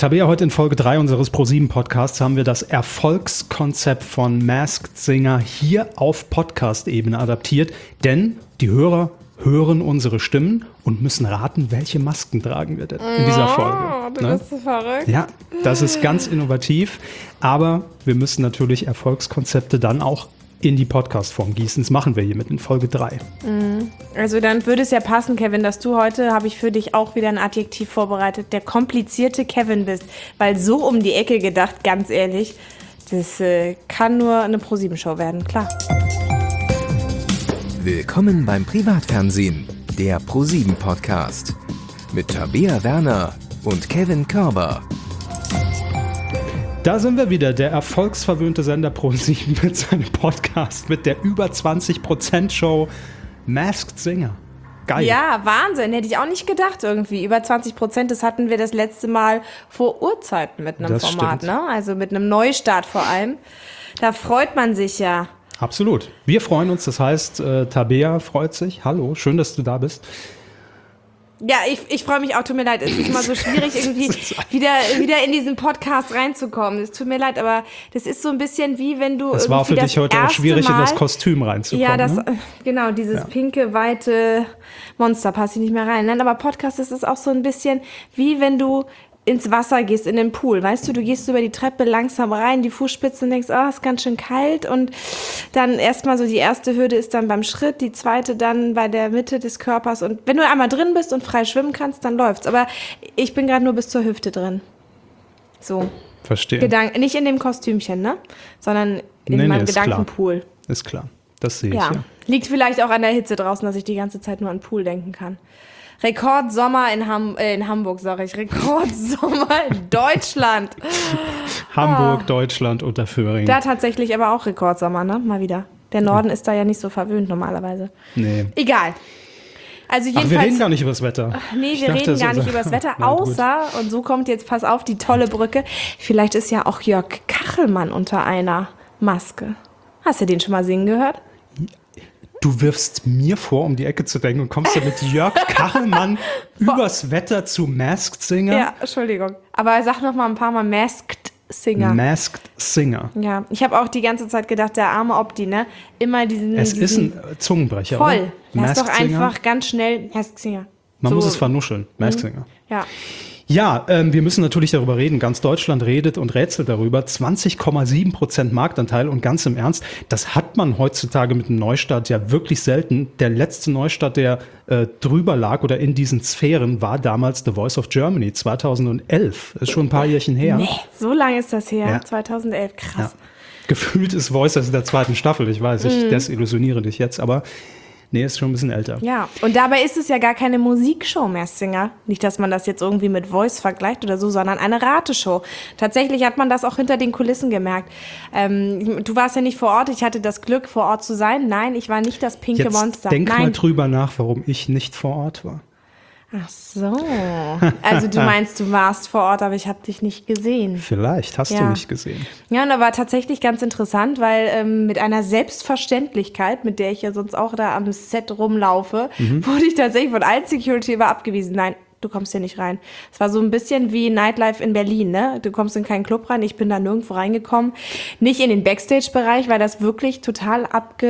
Tabea, heute in Folge 3 unseres ProSieben-Podcasts haben wir das Erfolgskonzept von Masked Singer hier auf Podcast-Ebene adaptiert, denn die Hörer hören unsere Stimmen und müssen raten, welche Masken tragen wir denn in dieser Folge. Du bist so verrückt. Ja, das ist ganz innovativ, aber wir müssen natürlich Erfolgskonzepte dann auch in die Podcast-Form gießen. Das machen wir hiermit in Folge 3. Also dann würde es ja passen, Kevin, dass du heute, habe ich für dich auch wieder ein Adjektiv vorbereitet, der komplizierte Kevin bist. Weil so um die Ecke gedacht, ganz ehrlich, das kann nur eine ProSieben-Show werden, klar. Willkommen beim Privatfernsehen, der ProSieben-Podcast. Mit Tabea Werner und Kevin Körber. Da sind wir wieder, der erfolgsverwöhnte Sender ProSieben mit seinem Podcast, mit der über 20% Show Masked Singer. Geil. Ja, Wahnsinn, hätte ich auch nicht gedacht irgendwie. Über 20%, das hatten wir das letzte Mal vor Urzeiten mit einem Das Format, stimmt. ne? Also mit einem Neustart vor allem. Da freut man sich ja. Absolut. Wir freuen uns, das heißt, Tabea freut sich. Hallo, schön, dass du da bist. Ja, ich freue mich auch, tut mir leid, es ist immer so schwierig, irgendwie wieder in diesen Podcast reinzukommen. Es tut mir leid, aber das ist so ein bisschen wie wenn du. Es war für dich heute auch schwierig, in das Kostüm reinzukommen. Ja, ne? Genau, dieses pinke, weite Monster passt hier nicht mehr rein. Nein, aber Podcast, das ist auch so ein bisschen wie wenn du ins Wasser gehst, in den Pool. Weißt du gehst über die Treppe langsam rein, die Fußspitzen und denkst, ist ganz schön kalt und dann erstmal so die erste Hürde ist dann beim Schritt, die zweite dann bei der Mitte des Körpers und wenn du einmal drin bist und frei schwimmen kannst, dann läuft's. Aber ich bin gerade nur bis zur Hüfte drin. So. Verstehe. Nicht in dem Kostümchen, ne? Sondern in meinem ist Gedankenpool. Klar. Ist klar. Das sehe ich, Ja. ja. Liegt vielleicht auch an der Hitze draußen, dass ich die ganze Zeit nur an den Pool denken kann. Rekordsommer in Hamburg, sage ich. Rekordsommer in Deutschland. Hamburg, Deutschland, Unterföhring. Da tatsächlich aber auch Rekordsommer, ne? Mal wieder. Der Norden ist da ja nicht so verwöhnt normalerweise. Nee. Egal. Also jedenfalls, wir reden gar nicht über das Wetter. Nee, wir reden gar nicht über das Wetter, außer, und so kommt jetzt, pass auf, die tolle Brücke, vielleicht ist ja auch Jörg Kachelmann unter einer Maske. Hast du den schon mal singen gehört? Du wirfst mir vor, um die Ecke zu denken und kommst dann mit Jörg Kachelmann übers Wetter zu Masked Singer. Ja, Entschuldigung. Aber sag noch mal ein paar Mal Masked Singer. Masked Singer. Ja, ich habe auch die ganze Zeit gedacht, der arme Opti, ne? Immer diesen... Es ist ein Zungenbrecher, voll. oder? Lass doch Masked Singer. einfach ganz schnell Masked Singer. Man muss es vernuscheln. Masked Singer. Ja. Ja, wir müssen natürlich darüber reden. Ganz Deutschland redet und rätselt darüber. 20,7% Marktanteil und ganz im Ernst, das hat man heutzutage mit einem Neustart ja wirklich selten. Der letzte Neustart, der drüber lag oder in diesen Sphären, war damals The Voice of Germany 2011. Ist schon ein paar Jährchen her. Nee, so lange ist das her. Ja. 2011, krass. Ja. Gefühlt ist Voice in der zweiten Staffel. Ich weiß, ich desillusioniere dich jetzt, aber nee, ist schon ein bisschen älter. Ja, und dabei ist es ja gar keine Musikshow mehr, Singer. Nicht, dass man das jetzt irgendwie mit Voice vergleicht oder so, sondern eine Rateshow. Tatsächlich hat man das auch hinter den Kulissen gemerkt. Du warst ja nicht vor Ort, ich hatte das Glück, vor Ort zu sein. Nein, ich war nicht das pinke Jetzt Monster. denk Nein. mal drüber nach, warum ich nicht vor Ort war. Ach so. Also du meinst, du warst vor Ort, aber ich habe dich nicht gesehen. Vielleicht hast du Ja. mich gesehen. Ja, und da war tatsächlich ganz interessant, weil mit einer Selbstverständlichkeit, mit der ich ja sonst auch da am Set rumlaufe, wurde ich tatsächlich von allen Security immer abgewiesen. Nein, du kommst hier nicht rein. Es war so ein bisschen wie Nightlife in Berlin, ne? Du kommst in keinen Club rein, ich bin da nirgendwo reingekommen. Nicht in den Backstage-Bereich, weil das wirklich total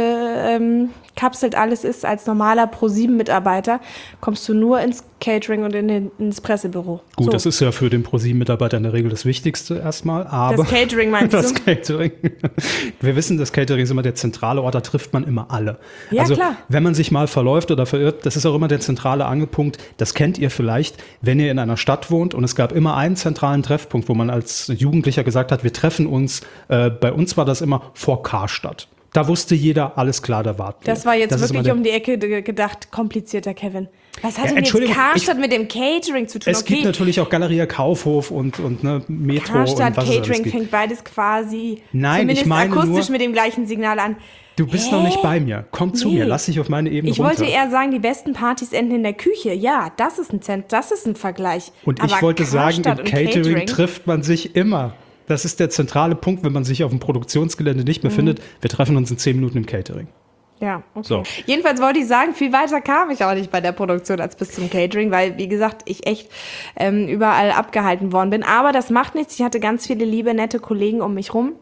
abgekapselt alles ist. Als normaler ProSieben-Mitarbeiter kommst du nur ins Catering und ins Pressebüro. Gut, So. das ist ja für den ProSieben-Mitarbeiter in der Regel das Wichtigste erstmal, aber Das Catering meinst das du? Catering. Wir wissen, das Catering ist immer der zentrale Ort, da trifft man immer alle. Ja, also, klar. wenn man sich mal verläuft oder verirrt, das ist auch immer der zentrale Angelpunkt. Das kennt ihr vielleicht, wenn ihr in einer Stadt wohnt und es gab immer einen zentralen Treffpunkt, wo man als Jugendlicher gesagt hat, wir treffen uns, bei uns war das immer vor Karstadt. Da wusste jeder, alles klar, da warten wir. Das war jetzt ist immer wirklich der- um die Ecke gedacht, komplizierter Kevin. Was hat Ja, denn jetzt Entschuldigung, Karstadt mit dem Catering zu tun? Es gibt natürlich auch Galeria Kaufhof und ne, Metro Karstadt, und was es alles Catering gibt. fängt beides quasi Nein, zumindest ich meine akustisch nur- mit dem gleichen Signal an. Du bist noch nicht bei mir. Komm zu Nee. mir, lass dich auf meine Ebene Ich runter. wollte eher sagen, die besten Partys enden in der Küche. Ja, das ist ein Vergleich. Und Aber ich wollte sagen, Karstadt im und Catering trifft man sich immer. Das ist der zentrale Punkt, wenn man sich auf dem Produktionsgelände nicht mehr findet. Wir treffen uns in 10 Minuten im Catering. Ja, okay. So. Jedenfalls wollte ich sagen, viel weiter kam ich auch nicht bei der Produktion als bis zum Catering, weil, wie gesagt, ich echt überall abgehalten worden bin. Aber das macht nichts. Ich hatte ganz viele liebe, nette Kollegen um mich rum,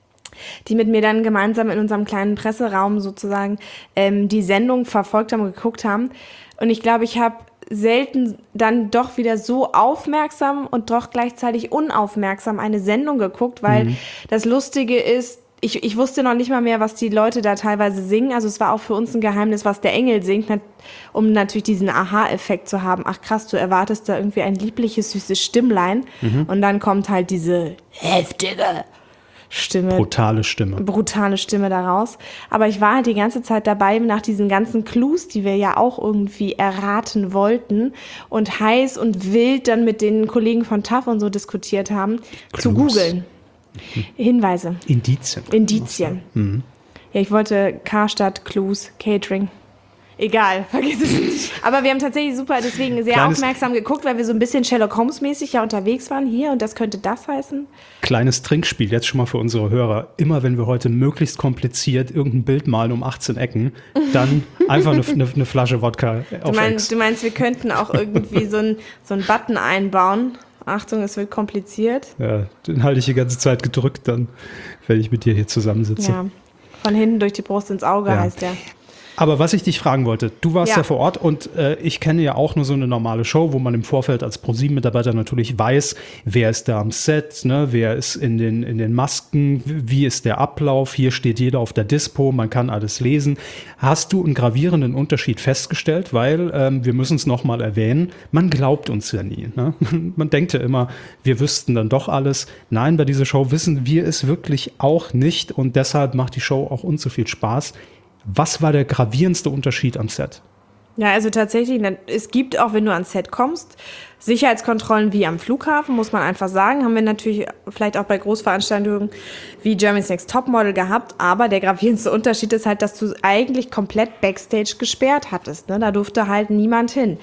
die mit mir dann gemeinsam in unserem kleinen Presseraum sozusagen die Sendung verfolgt haben und geguckt haben. Und ich glaube, ich habe selten dann doch wieder so aufmerksam und doch gleichzeitig unaufmerksam eine Sendung geguckt, weil das Lustige ist, ich wusste noch nicht mal mehr, was die Leute da teilweise singen. Also es war auch für uns ein Geheimnis, was der Engel singt, um natürlich diesen Aha-Effekt zu haben. Ach krass, du erwartest da irgendwie ein liebliches, süßes Stimmlein. Und dann kommt halt diese heftige Stimme. Brutale Stimme daraus. Aber ich war halt die ganze Zeit dabei, nach diesen ganzen Clues, die wir ja auch irgendwie erraten wollten und heiß und wild dann mit den Kollegen von TAF und so diskutiert haben, zu googeln. Hinweise. Indizien. Ja, ich wollte Karstadt, Clues, Catering. Egal, vergiss es. Aber wir haben tatsächlich deswegen sehr aufmerksam geguckt, weil wir so ein bisschen Sherlock Holmes-mäßig ja unterwegs waren hier und das könnte das heißen. Kleines Trinkspiel, jetzt schon mal für unsere Hörer. Immer wenn wir heute möglichst kompliziert irgendein Bild malen um 18 Ecken, dann einfach eine Flasche Wodka auf Ex. Du meinst, wir könnten auch irgendwie so einen Button einbauen? Achtung, es wird kompliziert. Ja, den halte ich die ganze Zeit gedrückt dann, wenn ich mit dir hier zusammensitze. Ja, von hinten durch die Brust ins Auge heißt der. Aber was ich dich fragen wollte, du warst ja vor Ort und ich kenne ja auch nur so eine normale Show, wo man im Vorfeld als ProSieben-Mitarbeiter natürlich weiß, wer ist da am Set, ne, wer ist in den Masken, wie ist der Ablauf, hier steht jeder auf der Dispo, man kann alles lesen. Hast du einen gravierenden Unterschied festgestellt? Weil, wir müssen es nochmal erwähnen, man glaubt uns ja nie. Ne? Man denkt ja immer, wir wüssten dann doch alles. Nein, bei dieser Show wissen wir es wirklich auch nicht und deshalb macht die Show auch uns so viel Spaß. Was war der gravierendste Unterschied am Set? Ja, also tatsächlich, es gibt auch, wenn du ans Set kommst, Sicherheitskontrollen wie am Flughafen, muss man einfach sagen. Haben wir natürlich vielleicht auch bei Großveranstaltungen wie Germany's Next Topmodel gehabt. Aber der gravierendste Unterschied ist halt, dass du eigentlich komplett Backstage gesperrt hattest. Ne? Da durfte halt niemand hin.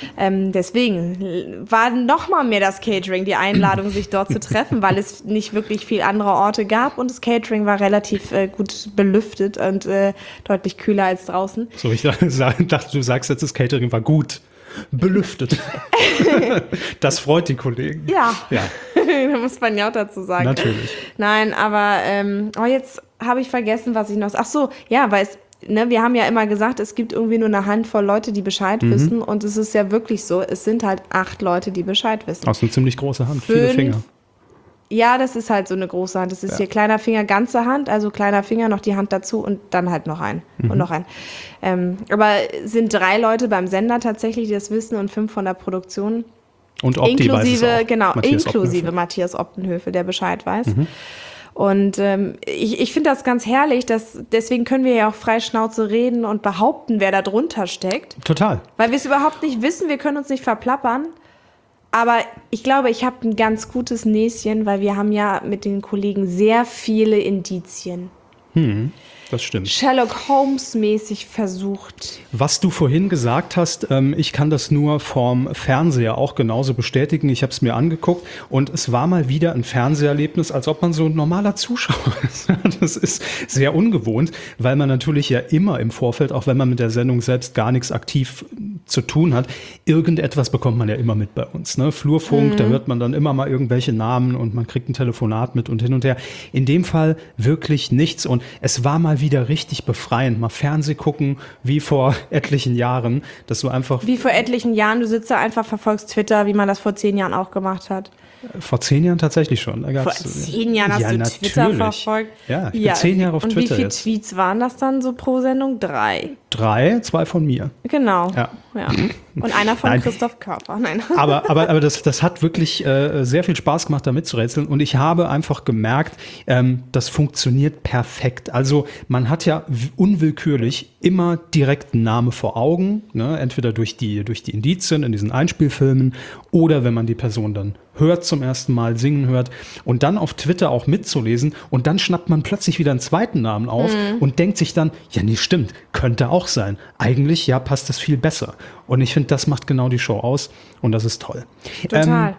Deswegen war noch mal mehr das Catering die Einladung, sich dort zu treffen, weil es nicht wirklich viel andere Orte gab. Und das Catering war relativ gut belüftet und deutlich kühler als draußen. So, ich dachte, du sagst jetzt, das Catering war gut belüftet. Das freut die Kollegen. Ja. Da muss man ja auch dazu sagen. Natürlich. Nein, aber jetzt habe ich vergessen, was ich noch... Ach so, ja, weil wir haben ja immer gesagt, es gibt irgendwie nur eine Handvoll Leute, die Bescheid wissen. Und es ist ja wirklich so, es sind halt 8 Leute, die Bescheid wissen. Hast eine ziemlich große Hand, viele Finger. Ja, das ist halt so eine große Hand. Das ist hier kleiner Finger, ganze Hand, also kleiner Finger, noch die Hand dazu und dann halt noch ein und noch ein. Aber es sind 3 Leute beim Sender tatsächlich, die das wissen und 5 von der Produktion. Und Opti weiß es auch. Genau, inklusive Matthias Optenhövel, der Bescheid weiß. Und ich finde das ganz herrlich, deswegen können wir ja auch frei Schnauze reden und behaupten, wer da drunter steckt. Total. Weil wir es überhaupt nicht wissen, wir können uns nicht verplappern. Aber ich glaube, ich habe ein ganz gutes Näschen, weil wir haben ja mit den Kollegen sehr viele Indizien. Das stimmt. Sherlock Holmes-mäßig versucht. Was du vorhin gesagt hast, ich kann das nur vom Fernseher auch genauso bestätigen. Ich habe es mir angeguckt und es war mal wieder ein Fernseherlebnis, als ob man so ein normaler Zuschauer ist. Das ist sehr ungewohnt, weil man natürlich ja immer im Vorfeld, auch wenn man mit der Sendung selbst gar nichts aktiv zu tun hat, irgendetwas bekommt man ja immer mit bei uns. Ne? Flurfunk, da hört man dann immer mal irgendwelche Namen und man kriegt ein Telefonat mit und hin und her. In dem Fall wirklich nichts und es war mal wieder richtig befreiend, mal Fernseh gucken, wie vor etlichen Jahren, dass du einfach... Wie vor etlichen Jahren, du sitzt da einfach, verfolgst Twitter, wie man das vor 10 Jahren auch gemacht hat. Vor 10 Jahren tatsächlich schon. Vor 10 Jahren hast du Twitter verfolgt? Ja, ich bin 10 Jahre auf Twitter jetzt. Und wie viele Tweets waren das dann so pro Sendung? 3? 3, 2 von mir. Genau. Ja. Und einer von Christoph Körper. Nein. Aber das hat wirklich sehr viel Spaß gemacht, da mitzurätseln. Und ich habe einfach gemerkt, das funktioniert perfekt. Also man hat ja unwillkürlich immer direkt einen Namen vor Augen, ne? Entweder durch die Indizien in diesen Einspielfilmen oder wenn man die Person dann hört zum ersten Mal, singen hört und dann auf Twitter auch mitzulesen und dann schnappt man plötzlich wieder einen zweiten Namen auf und denkt sich dann, ja nee, stimmt, könnte auch sein. Eigentlich, passt das viel besser. Und ich finde, das macht genau die Show aus und das ist toll. Total.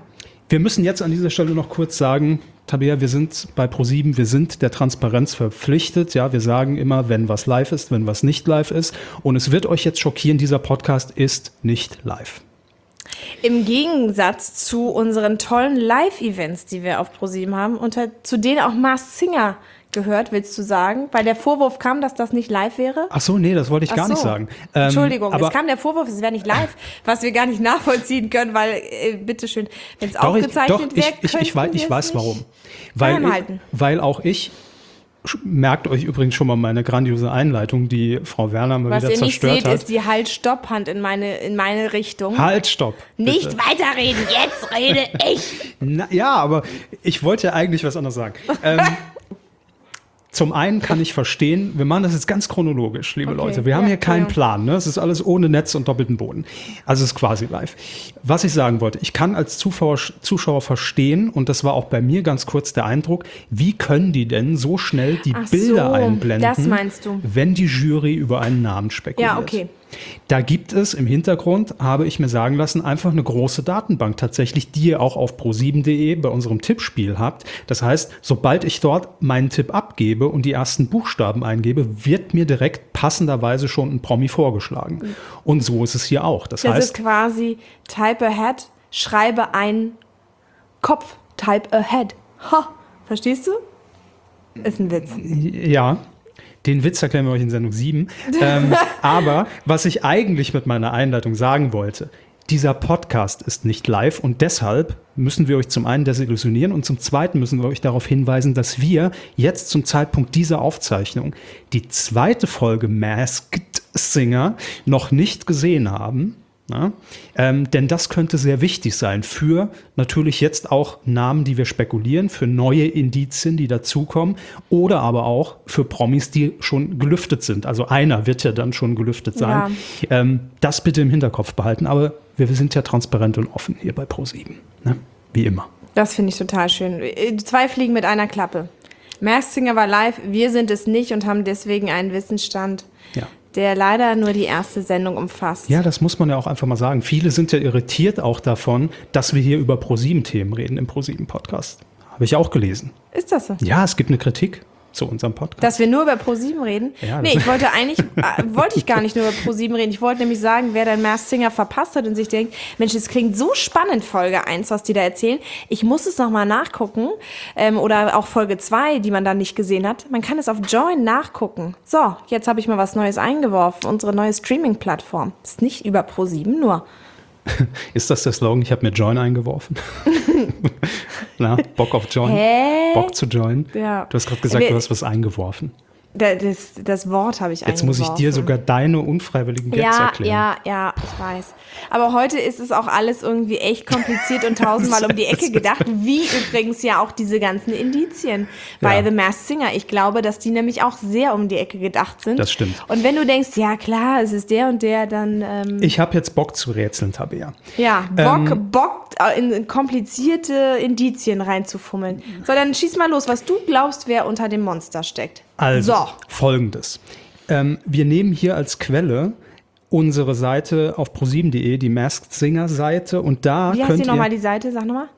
Wir müssen jetzt an dieser Stelle noch kurz sagen, Tabea, wir sind bei ProSieben, wir sind der Transparenz verpflichtet. Ja, wir sagen immer, wenn was live ist, wenn was nicht live ist. Und es wird euch jetzt schockieren, dieser Podcast ist nicht live. Im Gegensatz zu unseren tollen Live-Events, die wir auf ProSieben haben, zu denen auch Masked Singer gehört, willst du sagen? Weil der Vorwurf kam, dass das nicht live wäre? Ach so, nee, das wollte ich gar nicht sagen. Entschuldigung, aber es kam der Vorwurf, es wäre nicht live, was wir gar nicht nachvollziehen können, weil, bitteschön, wenn es aufgezeichnet wäre, ich weiß warum. Weil auch ich, merkt euch übrigens schon mal meine grandiose Einleitung, die Frau Werner mal wieder zerstört hat. Was ihr nicht seht, ist die Halt-Stopp-Hand in meine Richtung. Halt, stopp. Nicht weiterreden, jetzt rede ich. Ja, aber ich wollte ja eigentlich was anderes sagen. Zum einen kann ich verstehen, wir machen das jetzt ganz chronologisch, liebe Leute. Wir haben hier keinen Plan, ne? Es ist alles ohne Netz und doppelten Boden. Also es ist quasi live. Was ich sagen wollte, ich kann als Zuschauer verstehen, und das war auch bei mir ganz kurz der Eindruck, wie können die denn so schnell die Bilder einblenden, das meinst du. Wenn die Jury über einen Namen spekuliert. Ja, okay. Da gibt es im Hintergrund, habe ich mir sagen lassen, einfach eine große Datenbank tatsächlich, die ihr auch auf pro7.de bei unserem Tippspiel habt. Das heißt, sobald ich dort meinen Tipp abgebe und die ersten Buchstaben eingebe, wird mir direkt passenderweise schon ein Promi vorgeschlagen. Und so ist es hier auch. Das heißt, ist quasi type ahead, schreibe ein Kopf, type ahead. Ha, verstehst du? Ist ein Witz. Ja. Den Witz erklären wir euch in Sendung 7. Aber was ich eigentlich mit meiner Einleitung sagen wollte, dieser Podcast ist nicht live und deshalb müssen wir euch zum einen desillusionieren und zum zweiten müssen wir euch darauf hinweisen, dass wir jetzt zum Zeitpunkt dieser Aufzeichnung die zweite Folge Masked Singer noch nicht gesehen haben. Ja, denn das könnte sehr wichtig sein für natürlich jetzt auch Namen, die wir spekulieren, für neue Indizien, die dazukommen oder aber auch für Promis, die schon gelüftet sind. Also einer wird ja dann schon gelüftet sein. Ja. Das bitte im Hinterkopf behalten, aber wir sind ja transparent und offen hier bei ProSieben, ne? Wie immer. Das finde ich total schön. 2 Fliegen mit einer Klappe. Masked Singer war live, wir sind es nicht und haben deswegen einen Wissensstand, der leider nur die erste Sendung umfasst. Ja, das muss man ja auch einfach mal sagen. Viele sind ja irritiert auch davon, dass wir hier über ProSieben-Themen reden im ProSieben-Podcast. Habe ich auch gelesen. Ist das so? Ja, es gibt eine Kritik zu unserem Podcast. Dass wir nur über ProSieben reden? Ja, nee, wollte ich gar nicht nur über ProSieben reden. Ich wollte nämlich sagen, wer den Masked Singer verpasst hat und sich denkt, Mensch, das klingt so spannend, Folge 1, was die da erzählen. Ich muss es nochmal nachgucken. Oder auch Folge 2, die man da nicht gesehen hat. Man kann es auf Join nachgucken. So, jetzt habe ich mal was Neues eingeworfen. Unsere neue Streaming-Plattform. Ist nicht über ProSieben nur. Ist das der Slogan? Ich habe mir Join eingeworfen. Na, Bock auf Join? Hä? Bock zu joinen? Ja. Du hast gerade gesagt, du hast was eingeworfen. Das Wort habe ich eingeworfen. Jetzt muss ich dir sogar deine unfreiwilligen Gags erklären. Ja, ich weiß. Aber heute ist es auch alles irgendwie echt kompliziert und tausendmal um die Ecke gedacht, wie übrigens ja auch diese ganzen Indizien bei The Masked Singer. Ich glaube, dass die nämlich auch sehr um die Ecke gedacht sind. Das stimmt. Und wenn du denkst, ja klar, es ist der und der, dann... Ich habe jetzt Bock zu rätseln, Tabea. Ja, Bock in komplizierte Indizien reinzufummeln. So, dann schieß mal los, was du glaubst, wer unter dem Monster steckt. Also, Folgendes. Wir nehmen hier als Quelle unsere Seite auf pro7.de, die Masked Singer Seite, und da Wie heißt die nochmal, die Seite? Sag nochmal.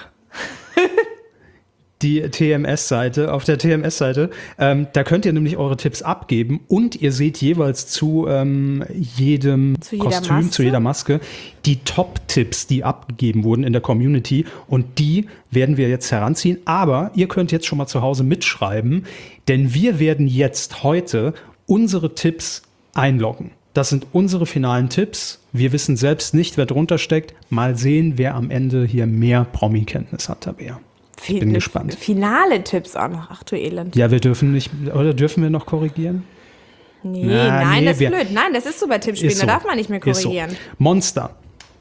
Die TMS-Seite, auf der TMS-Seite, da könnt ihr nämlich eure Tipps abgeben und ihr seht jeweils zu jedem Kostüm, zu jeder Maske, die Top-Tipps, die abgegeben wurden in der Community, und die werden wir jetzt heranziehen, aber ihr könnt jetzt schon mal zu Hause mitschreiben, denn wir werden jetzt heute unsere Tipps einloggen. Das sind unsere finalen Tipps. Wir wissen selbst nicht, wer drunter steckt. Mal sehen, wer am Ende hier mehr Promi-Kenntnis hat, Tabea. Ich bin gespannt. Finale Tipps auch noch. Ach du Elend. Ja, wir dürfen nicht, oder dürfen wir noch korrigieren? Nein, das ist blöd. Nein, das ist so bei Tippspielen, da darf man nicht mehr korrigieren. So. Monster.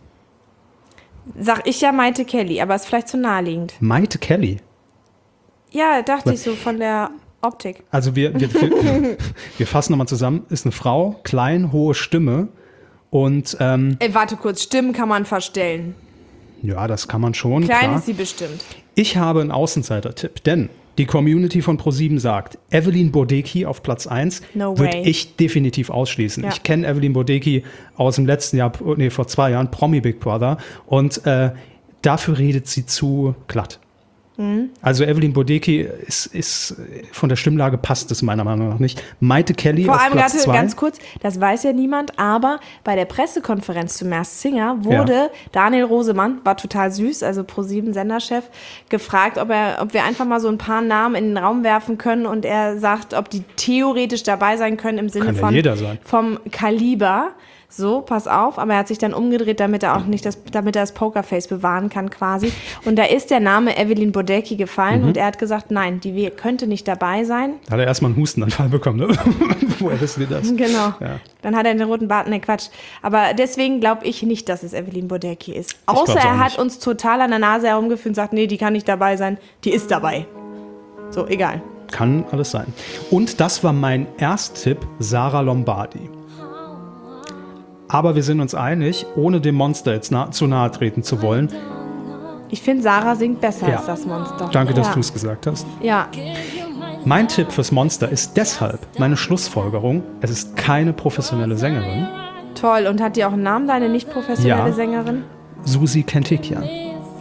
Sag ich ja Maite Kelly, aber ist vielleicht zu naheliegend. Maite Kelly? Ja, dachte ich so von der Optik. Also wir fassen nochmal zusammen. Ist eine Frau, klein, hohe Stimme und... warte kurz, Stimmen kann man verstellen. Ja, das kann man schon. Klein klar. Ist sie bestimmt. Ich habe einen Außenseiter-Tipp, denn die Community von ProSieben sagt, Evelyn Bodecki auf Platz 1 würde ich definitiv ausschließen. Ja. Ich kenne Evelyn Bodecki aus dem letzten Jahr, vor 2 Jahren, Promi Big Brother, und dafür redet sie zu glatt. Also Evelyn Bodecki ist von der Stimmlage passt es meiner Meinung nach nicht. Maite Kelly Vor auf allem Platz gerade 2. ganz kurz, das weiß ja niemand, aber bei der Pressekonferenz zu Masked Singer wurde Daniel Rosemann, war total süß, also ProSieben Senderchef, gefragt, ob wir einfach mal so ein paar Namen in den Raum werfen können und er sagt, ob die theoretisch dabei sein können im Sinne Kann ja von jeder sein. vom Kaliber. So, pass auf, aber er hat sich dann umgedreht, damit er das Pokerface bewahren kann quasi. Und da ist der Name Evelyn Bodecki gefallen und er hat gesagt, nein, die könnte nicht dabei sein. Da hat er erstmal einen Hustenanfall bekommen, ne? Woher wissen wir das? Genau. Ja. Dann hat er den roten Bart, ne Quatsch. Aber deswegen glaube ich nicht, dass es Evelyn Bodecki ist. Außer glaub's auch er hat nicht. uns total an der Nase herumgeführt und sagt, nee, die kann nicht dabei sein, die ist dabei. So, egal. Kann alles sein. Und das war mein Ersttipp, Sarah Lombardi. Aber wir sind uns einig, ohne dem Monster jetzt zu nahe treten zu wollen. Ich finde, Sarah singt besser Ja. als das Monster. Danke, dass ja. du es gesagt hast. Ja, Mein Tipp fürs Monster ist deshalb meine Schlussfolgerung. Es ist keine professionelle Sängerin. toll. Und hat die auch einen Namen, deine nicht professionelle Ja. Sängerin? Susi Kentikian.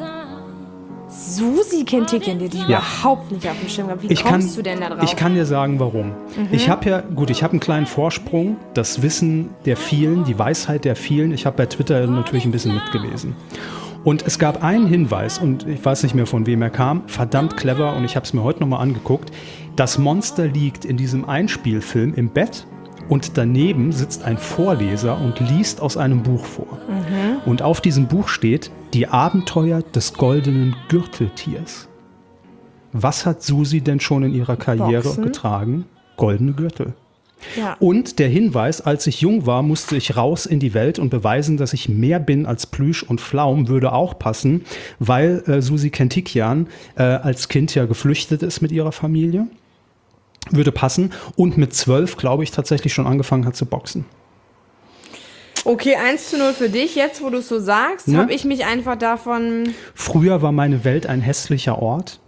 Susi Kentikian, die Ja. überhaupt nicht auf dem Schirm gehabt. Wie kommst du denn da drauf? Ich kann dir sagen, warum. Ich habe einen kleinen Vorsprung, das Wissen der vielen, die Weisheit der vielen. Ich habe bei Twitter natürlich ein bisschen mitgelesen. Und es gab einen Hinweis, und ich weiß nicht mehr, von wem er kam, verdammt clever, und ich habe es mir heute nochmal angeguckt. Das Monster liegt in diesem Einspielfilm im Bett und daneben sitzt ein Vorleser und liest aus einem Buch vor. Und auf diesem Buch steht Die Abenteuer des goldenen Gürteltiers. Was hat Susi denn schon in ihrer Karriere Boxen. getragen? Goldene Gürtel. Ja. Und der Hinweis, als ich jung war, musste ich raus in die Welt und beweisen, dass ich mehr bin als Plüsch und Pflaum, würde auch passen, weil Susi Kentikian als Kind ja geflüchtet ist mit ihrer Familie. Würde passen. Und mit 12, glaube ich, tatsächlich schon angefangen hat zu boxen. Okay, 1:0 für dich. Jetzt, wo du es so sagst, Ne? habe ich mich einfach davon... Früher war meine Welt ein hässlicher Ort.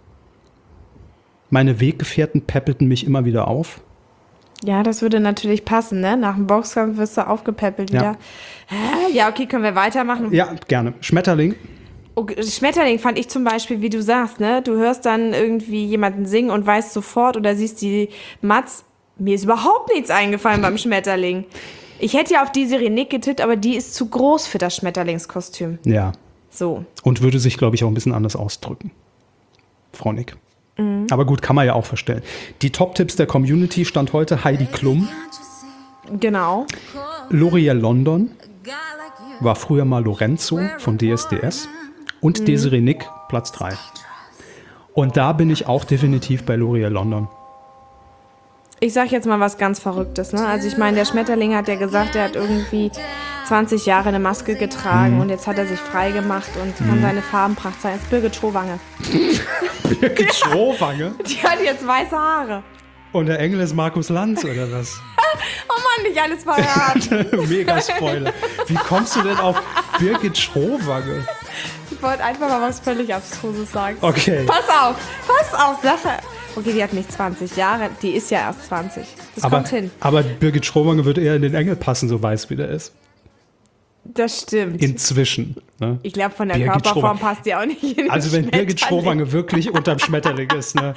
Meine Weggefährten peppelten mich immer wieder auf. Ja, das würde natürlich passen, ne? Nach dem Boxkampf wirst du aufgepäppelt Ja. wieder. Ja, okay, können wir weitermachen. Ja, gerne. Schmetterling. Okay, Schmetterling fand ich zum Beispiel, wie du sagst, ne? Du hörst dann irgendwie jemanden singen und weißt sofort oder siehst die Matz. Mir ist überhaupt nichts eingefallen beim Schmetterling. Ich hätte ja auf die Serie Nick getippt, aber die ist zu groß für das Schmetterlingskostüm. Ja. So. Und würde sich, glaube ich, auch ein bisschen anders ausdrücken. Frau Nick. Aber gut, kann man ja auch verstellen. Die Top-Tipps der Community stand heute Heidi Klum, Genau. L'Oreal London, war früher mal Lorenzo von DSDS und Desiree Nick, Platz 3. Und da bin ich auch definitiv bei L'Oreal London. Ich sag jetzt mal was ganz Verrücktes, ne? Also ich meine, der Schmetterling hat ja gesagt, er hat irgendwie 20 Jahre eine Maske getragen und jetzt hat er sich frei gemacht und kann seine Farbenpracht sein. Das ist Birgit Schrowange. Birgit Schrowange? Die hat jetzt weiße Haare. Und der Engel ist Markus Lanz, oder was? Oh Mann, nicht alles verraten. Mega Spoiler. Wie kommst du denn auf Birgit Schrowange? Ich wollte einfach mal was völlig Abstruses sagen. Okay. Pass auf, Sache. Okay, die hat nicht 20 Jahre, die ist ja erst 20. Das kommt hin. Aber Birgit Schrowange würde eher in den Engel passen, so weiß wie der ist. Das stimmt. Inzwischen. Ne? Ich glaube, von der Birgit Körperform Schrowange. passt die auch nicht in den Also wenn Birgit Schmetterling. Schrowange wirklich unterm Schmetterling ist, ne,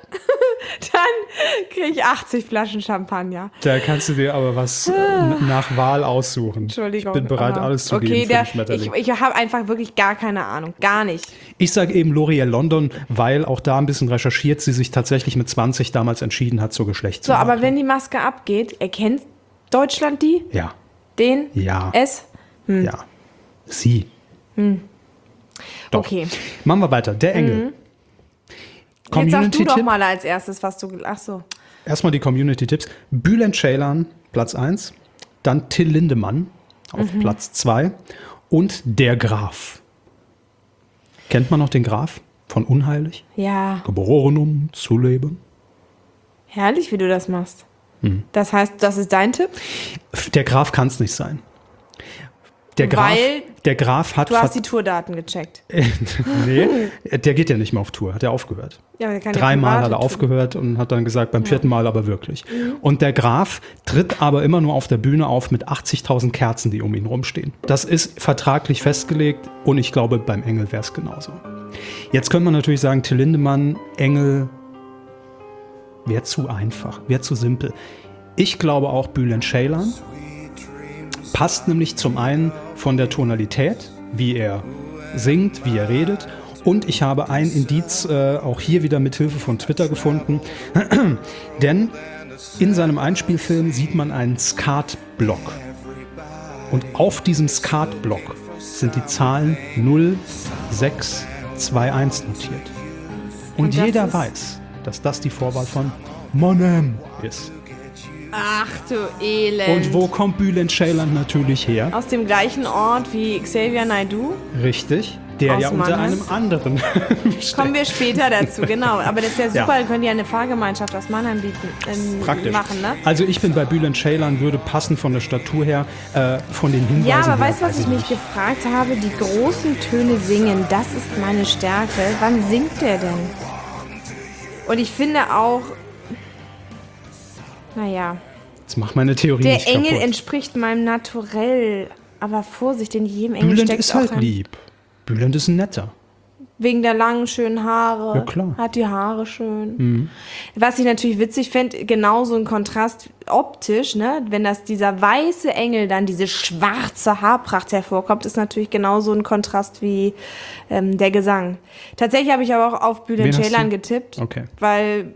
Dann kriege ich 80 Flaschen Champagner. da kannst du dir aber was nach Wahl aussuchen. Entschuldigung. Ich bin bereit, aber- alles zu okay, geben für den Schmetterling. ich habe einfach wirklich gar keine Ahnung. Gar nicht. Ich sage eben L'Oreal London, weil auch da ein bisschen recherchiert, sie sich tatsächlich mit 20 damals entschieden hat, zur So, Geschlechtsumwandlung. aber wenn die Maske abgeht, erkennt Deutschland die? Ja, Den? ja, Es? ja. Sie. Doch. Okay. Machen wir weiter. Der Engel. Jetzt sag du doch Community-Tipp. mal als erstes, was du... Ach so. Erstmal die Community-Tipps. Bülent Ceylan, Platz 1. Dann Till Lindemann auf Platz 2. Und der Graf. Kennt man noch den Graf von Unheilig? Ja, Geboren, um zu leben. herrlich, wie du das machst. Das heißt, das ist dein Tipp? Der Graf kann es nicht sein. Der Weil Graf hat... du hast die Tourdaten gecheckt. Nee, der geht ja nicht mehr auf Tour, hat er aufgehört. Ja, der kann ja 3 Mal private hat er Tour. aufgehört und hat dann gesagt, beim 4. Mal aber wirklich. Und der Graf tritt aber immer nur auf der Bühne auf mit 80.000 Kerzen, die um ihn rumstehen. Das ist vertraglich festgelegt und ich glaube, beim Engel wäre es genauso. Jetzt könnte man natürlich sagen, Till Lindemann, Engel, wäre zu einfach, wäre zu simpel. Ich glaube auch Bülent Ceylan passt nämlich zum einen von der Tonalität, wie er singt, wie er redet. Und ich habe ein Indiz auch hier wieder mit Hilfe von Twitter gefunden. Denn in seinem Einspielfilm sieht man einen Skatblock. Und auf diesem Skatblock sind die Zahlen 0621 notiert. Und das jeder ist- weiß, dass das die Vorwahl von Monem ist. Ach du Elend. Und wo kommt Bülent Ceylan natürlich her? Aus dem gleichen Ort wie Xavier Naidoo. Richtig. Der Aus ja unter Mannheim. einem anderen Kommen wir später dazu, genau. Aber das ist ja super, Ja. dann können die eine Fahrgemeinschaft aus Mannheim praktisch machen, ne? Also ich bin bei Bülent Ceylan, würde passen von der Statur her, von den Hinweisen Ja, aber her, weißt du, was ich mich nicht. gefragt habe? Die großen Töne singen, das ist meine Stärke. Wann singt der denn? Und ich finde auch, naja, Jetzt mach meine Theorie der nicht Engel kaputt. entspricht meinem Naturell. Aber Vorsicht, in jedem Engel Bülent steckt ist auch halt ein... lieb. Bülent ist ein netter. Wegen der langen, schönen Haare. Ja, klar. Hat die Haare schön. Was ich natürlich witzig fände, genauso ein Kontrast optisch, ne? Wenn dieser weiße Engel dann diese schwarze Haarpracht hervorkommt, ist natürlich genauso ein Kontrast wie der Gesang. Tatsächlich habe ich aber auch auf Bülent Wen hast Ceylan du? getippt, Okay. weil...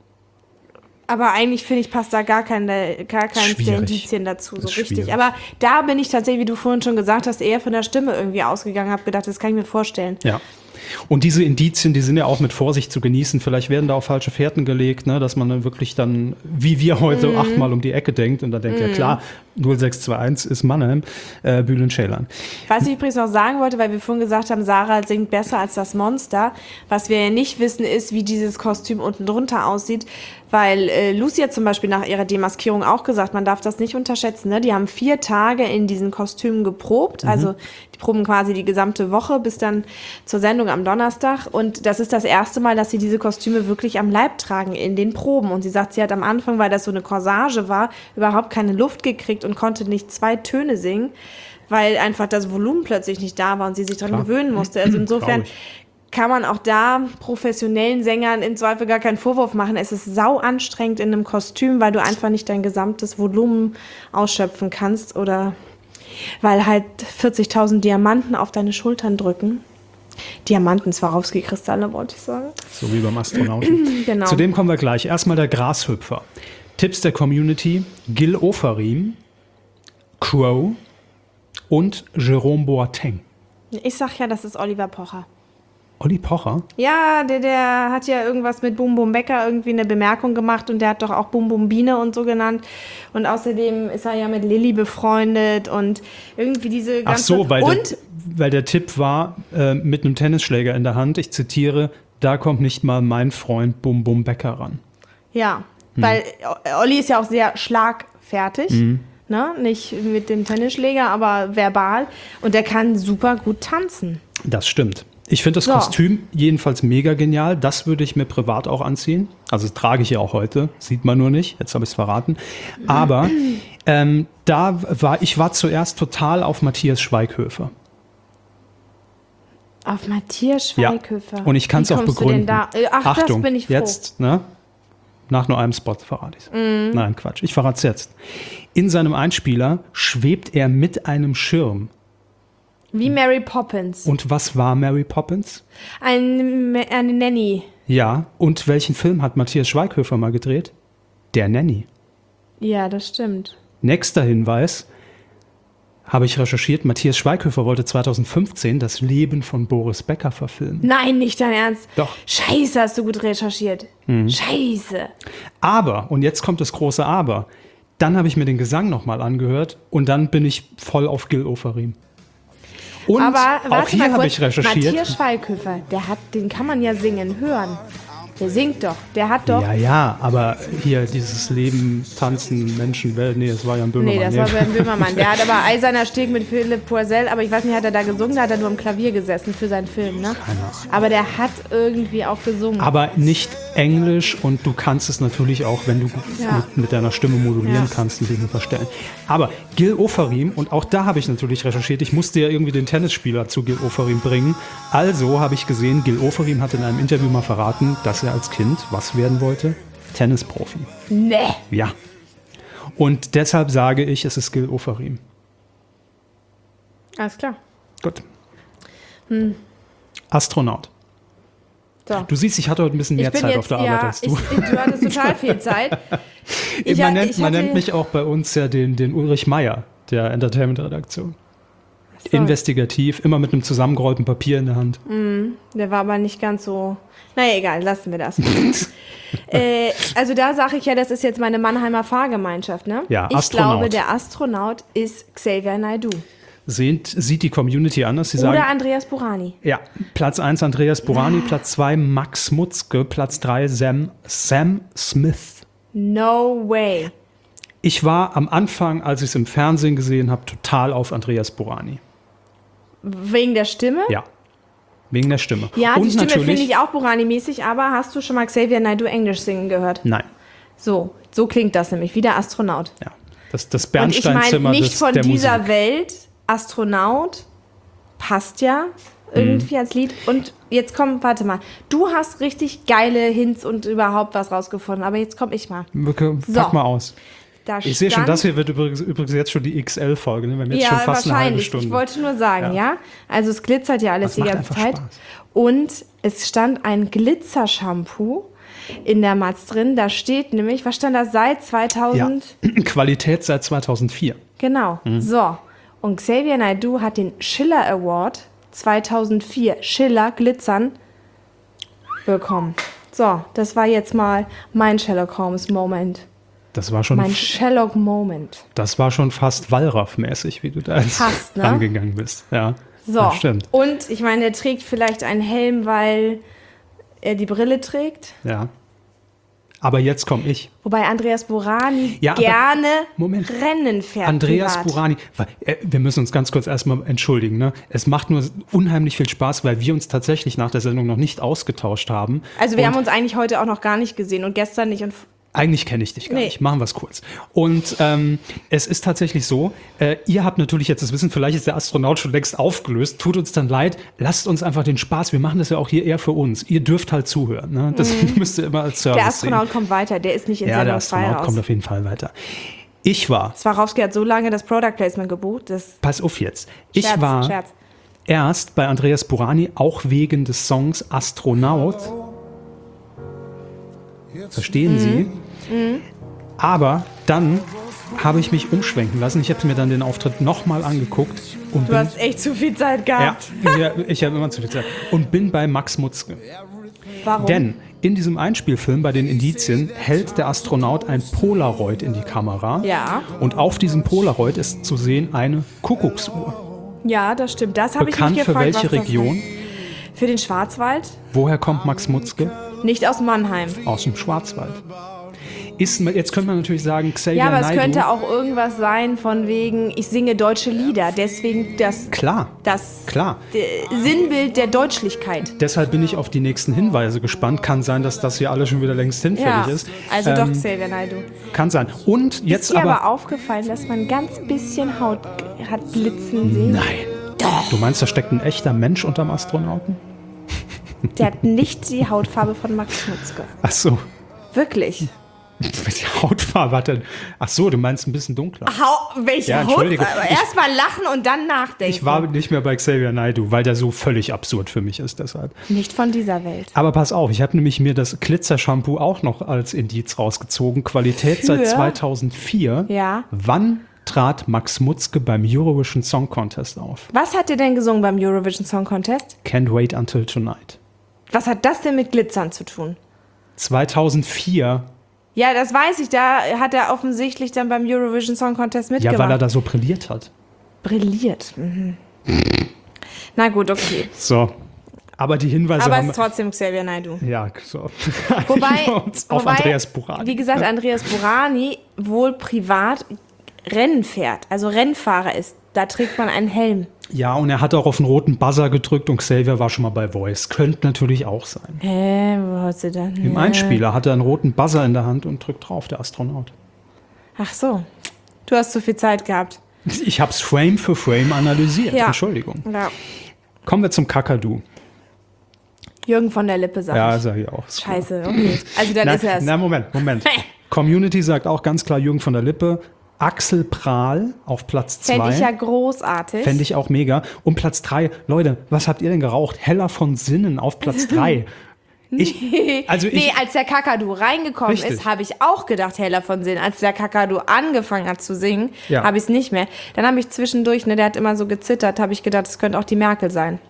Aber eigentlich finde ich, passt da gar keins der Schwierig. Indizien dazu, so Ist richtig. schwierig. Aber da bin ich tatsächlich, wie du vorhin schon gesagt hast, eher von der Stimme irgendwie ausgegangen, habe gedacht, das kann ich mir vorstellen. Ja. Und diese Indizien, die sind ja auch mit Vorsicht zu genießen. Vielleicht werden da auf falsche Fährten gelegt, ne? Dass man dann wirklich dann, wie wir heute, 8-mal um die Ecke denkt und dann denkt, ja klar, 0621 ist Mannheim, Bülent Ceylan. Was ich übrigens noch sagen wollte, weil wir vorhin gesagt haben, Sarah singt besser als das Monster. Was wir ja nicht wissen, ist, wie dieses Kostüm unten drunter aussieht. Weil Lucy hat zum Beispiel nach ihrer Demaskierung auch gesagt, man darf das nicht unterschätzen. Ne? Die haben 4 Tage in diesen Kostümen geprobt. Also die proben quasi die gesamte Woche bis dann zur Sendung am Donnerstag. Und das ist das erste Mal, dass sie diese Kostüme wirklich am Leib tragen in den Proben. Und sie sagt, sie hat am Anfang, weil das so eine Corsage war, überhaupt keine Luft gekriegt und konnte nicht 2 Töne singen, weil einfach das Volumen plötzlich nicht da war und sie sich daran Klar. gewöhnen musste. Also insofern Traurig. kann man auch da professionellen Sängern im Zweifel gar keinen Vorwurf machen. Es ist sau anstrengend in einem Kostüm, weil du einfach nicht dein gesamtes Volumen ausschöpfen kannst oder weil halt 40.000 Diamanten auf deine Schultern drücken. Diamanten, Swarovski-Kristalle, wollte ich sagen. So wie beim Astronauten. Genau. Zu dem kommen wir gleich. Erstmal der Grashüpfer. Tipps der Community: Gil Ofarim, Crow und Jerome Boateng. Ich sag ja, das ist Oliver Pocher. Olli Pocher? Ja, der hat ja irgendwas mit Bum Bum Becker irgendwie eine Bemerkung gemacht und der hat doch auch Bum Bum Biene und so genannt. Und außerdem ist er ja mit Lilly befreundet und irgendwie diese ganze... Ach so, weil und der Tipp war, mit einem Tennisschläger in der Hand, ich zitiere, da kommt nicht mal mein Freund Bum Bum Becker ran. ja, weil Olli ist ja auch sehr schlagfertig. Ne? Nicht mit dem Tennisschläger, aber verbal. Und der kann super gut tanzen. Das stimmt. Ich finde das So. Kostüm jedenfalls mega genial. Das würde ich mir privat auch anziehen. Also das trage ich ja auch heute. Sieht man nur nicht. Jetzt habe ich es verraten. Aber ich war zuerst total auf Matthias Schweighöfer. Auf Matthias Schweighöfer. Und ich kann es Wie auch kommst du begründen. denn da? Ach, Achtung, das bin ich froh. jetzt, ne? Nach nur einem Spot verrate ich es. Nein, Quatsch. Ich verrate es jetzt. In seinem Einspieler schwebt er mit einem Schirm. Wie Mary Poppins. Und was war Mary Poppins? Eine Nanny. Ja, und welchen Film hat Matthias Schweighöfer mal gedreht? Der Nanny. Ja, das stimmt. Nächster Hinweis, habe ich recherchiert, Matthias Schweighöfer wollte 2015 das Leben von Boris Becker verfilmen. Nein, nicht dein Ernst. Doch. Scheiße, hast du gut recherchiert. Scheiße. Aber, und jetzt kommt das große Aber, dann habe ich mir den Gesang nochmal angehört und dann bin ich voll auf Gil Ofarim. Und Aber auch warte hier mal habe kurz, ich recherchiert. Matthias Schweighöfer, den kann man ja singen hören. Der singt doch. Der hat doch... Ja, aber hier dieses Leben, Tanzen, Menschenwelt, nee, das war Jan Böhmermann. Nee, das war Jan Böhmermann. Der hat aber Eiserner Steg mit Philipp Poisel, aber ich weiß nicht, hat er da gesungen? Da hat er nur am Klavier gesessen für seinen Film, ne? Keine Ahnung. Aber der hat irgendwie auch gesungen. Aber nicht Englisch und du kannst es natürlich auch, wenn du mit deiner Stimme modulieren kannst, ein bisschen verstellen. Aber Gil Ofarim, und auch da habe ich natürlich recherchiert, ich musste ja irgendwie den Tennisspieler zu Gil Ofarim bringen. Also habe ich gesehen, Gil Ofarim hat in einem Interview mal verraten, dass er als Kind was werden wollte? Tennisprofi. Nee. Ja. Und deshalb sage ich, es ist Gil Ofarim. Alles klar. Gut. Astronaut. So. Du siehst, ich hatte heute ein bisschen mehr Zeit auf der Arbeit als du. Du hattest total viel Zeit. Man nennt mich auch bei uns ja den Ulrich Meier der Entertainment-Redaktion. So. Investigativ, immer mit einem zusammengerollten Papier in der Hand. Der war aber nicht ganz so... Naja, egal, lassen wir das. Also da sage ich ja, das ist jetzt meine Mannheimer Fahrgemeinschaft, ne? Ja, ich Astronaut. glaube, der Astronaut ist Xavier Naidoo. Sieht die Community anders? Sie sagen, Oder Andreas Burani. Ja, Platz 1 Andreas Burani, Platz 2 Max Mutzke, Platz 3 Sam Smith. No way. Ich war am Anfang, als ich es im Fernsehen gesehen habe, total auf Andreas Burani. Wegen der Stimme? Ja, wegen der Stimme. Ja, und die Stimme natürlich, finde ich auch Burani-mäßig, aber hast du schon mal Xavier Naidoo Englisch singen gehört? Nein, So klingt das nämlich, wie der Astronaut. ja. Das Und ich Bernsteinzimmer meine, nicht von der dieser Musik. Welt, Astronaut, passt ja irgendwie als Lied. Und jetzt komm, warte mal, du hast richtig geile Hints und überhaupt was rausgefunden, aber jetzt komm ich mal. Pack mal aus. Da Ich sehe schon, stand- das hier wird übrigens jetzt schon die XL-Folge. Ne? Wir haben jetzt schon fast eine halbe wahrscheinlich. Stunde. Ich wollte nur sagen, ja. Also es glitzert ja alles Das die macht ganze einfach Zeit. Spaß. Und es stand ein Glitzer-Shampoo in der Matz drin. Da steht nämlich, was stand da, seit 2000? Ja. Qualität seit 2004. Genau. So. Und Xavier Naidoo hat den Schiller Award 2004, Schiller Glitzern, bekommen. So, das war jetzt mal mein Sherlock Holmes Moment. Das war schon, Mein Sherlock Moment. das war schon fast Wallraff-mäßig, wie du da jetzt Fast, ne? rangegangen bist. Ja. So. Ja, stimmt. Und ich meine, er trägt vielleicht einen Helm, weil er die Brille trägt. Ja. Aber jetzt komme ich. Wobei Andreas Burani Ja, aber- gerne Moment. Rennen fährt. Andreas privat. Burani, wir müssen uns ganz kurz erstmal entschuldigen. Ne? Es macht nur unheimlich viel Spaß, weil wir uns tatsächlich nach der Sendung noch nicht ausgetauscht haben. Also wir Und haben uns eigentlich heute auch noch gar nicht gesehen und gestern nicht. Und eigentlich kenne ich dich gar Nee. nicht. Machen wir es kurz. Und es ist tatsächlich so, ihr habt natürlich jetzt das Wissen, vielleicht ist der Astronaut schon längst aufgelöst. Tut uns dann leid. Lasst uns einfach den Spaß. Wir machen das ja auch hier eher für uns. Ihr dürft halt zuhören. Ne? Das müsst ihr immer als Service der Astronaut sehen. kommt weiter, der ist nicht in Ja, der Sendung 2 Astronaut raus. kommt auf jeden Fall weiter. Ich war, Swarovski hat so lange das Product Placement gebucht, das pass auf jetzt, ich war Scherz. erst bei Andreas Burani, auch wegen des Songs Astronaut. Verstehen Sie? Aber dann habe ich mich umschwenken lassen. Ich habe mir dann den Auftritt nochmal angeguckt und Du hast echt zu viel Zeit gehabt. ich habe immer zu viel Zeit. Und bin bei Max Mutzke. Warum? Denn in diesem Einspielfilm bei den Indizien hält der Astronaut ein Polaroid in die Kamera. Ja. Und auf diesem Polaroid ist zu sehen eine Kuckucksuhr. Ja, das stimmt. Das habe ich mich Bekannt gefragt. für welche was das Region? ist. Für den Schwarzwald? Woher kommt Max Mutzke? Nicht aus Mannheim. Aus dem Schwarzwald. Jetzt könnte man natürlich sagen, Xavier Ja, aber es Naidoo. könnte auch irgendwas sein von wegen, ich singe deutsche Lieder. Deswegen das Klar. Sinnbild der Deutschlichkeit. Deshalb bin ich auf die nächsten Hinweise gespannt. Kann sein, dass das hier alles schon wieder längst hinfällig ist. Also doch Xavier Naidoo. Kann sein. Und jetzt Ist dir aber. aber aufgefallen, dass man ganz bisschen Haut hat blitzen sehen? Nein. Du meinst, da steckt ein echter Mensch unterm Astronauten? Der hat nicht die Hautfarbe von Max Mutzke. Ach so. Wirklich. Die Hautfarbe hat er. Ach so, du meinst ein bisschen dunkler. Welche Ja, Entschuldige. Hautfarbe? Erstmal lachen und dann nachdenken. Ich war nicht mehr bei Xavier Naidoo, weil der so völlig absurd für mich ist deshalb. nicht von dieser Welt. Aber pass auf, ich habe nämlich mir das Glitzer-Shampoo auch noch als Indiz rausgezogen. Qualität seit Für? 2004. Ja. Wann trat Max Mutzke beim Eurovision Song Contest auf? Was hat er denn gesungen beim Eurovision Song Contest? Can't Wait Until Tonight. Was hat das denn mit Glitzern zu tun? 2004. Ja, das weiß ich. Da hat er offensichtlich dann beim Eurovision Song Contest mitgemacht. Ja, weil er da so brilliert hat. Brilliert. Mhm. Na gut, okay. So. Aber die Hinweise Aber es haben... ist trotzdem Xavier Naidoo. Ja, so. Wobei, Auf Andreas Burani. Wie gesagt, Andreas Burani wohl privat Rennen fährt, also Rennfahrer ist. Da trägt man einen Helm. Ja, und er hat auch auf den roten Buzzer gedrückt und Xavier war schon mal bei Voice. Könnte natürlich auch sein. Wo hast du dann? Im Einspieler hat er einen roten Buzzer in der Hand und drückt drauf, der Astronaut. Ach so. Du hast zu viel Zeit gehabt. Ich habe es Frame für Frame analysiert. Ja. Entschuldigung. Ja. Kommen wir zum Kakadu. Jürgen von der Lippe sagt. Ja, sag ich auch. Scheiße, okay. Also dann ist er es. Na, Moment. Community sagt auch ganz klar Jürgen von der Lippe. Axel Prahl auf Platz 2. Fände ich ja großartig. Fände ich auch mega. Und Platz 3, Leute, was habt ihr denn geraucht? Heller von Sinnen auf Platz 3. Nee, als der Kakadu reingekommen Richtig. ist, habe ich auch gedacht, Heller von Sinn. Als der Kakadu angefangen hat zu singen, Ja. habe ich es nicht mehr. Dann habe ich zwischendurch, der hat immer so gezittert, habe ich gedacht, das könnte auch die Merkel sein.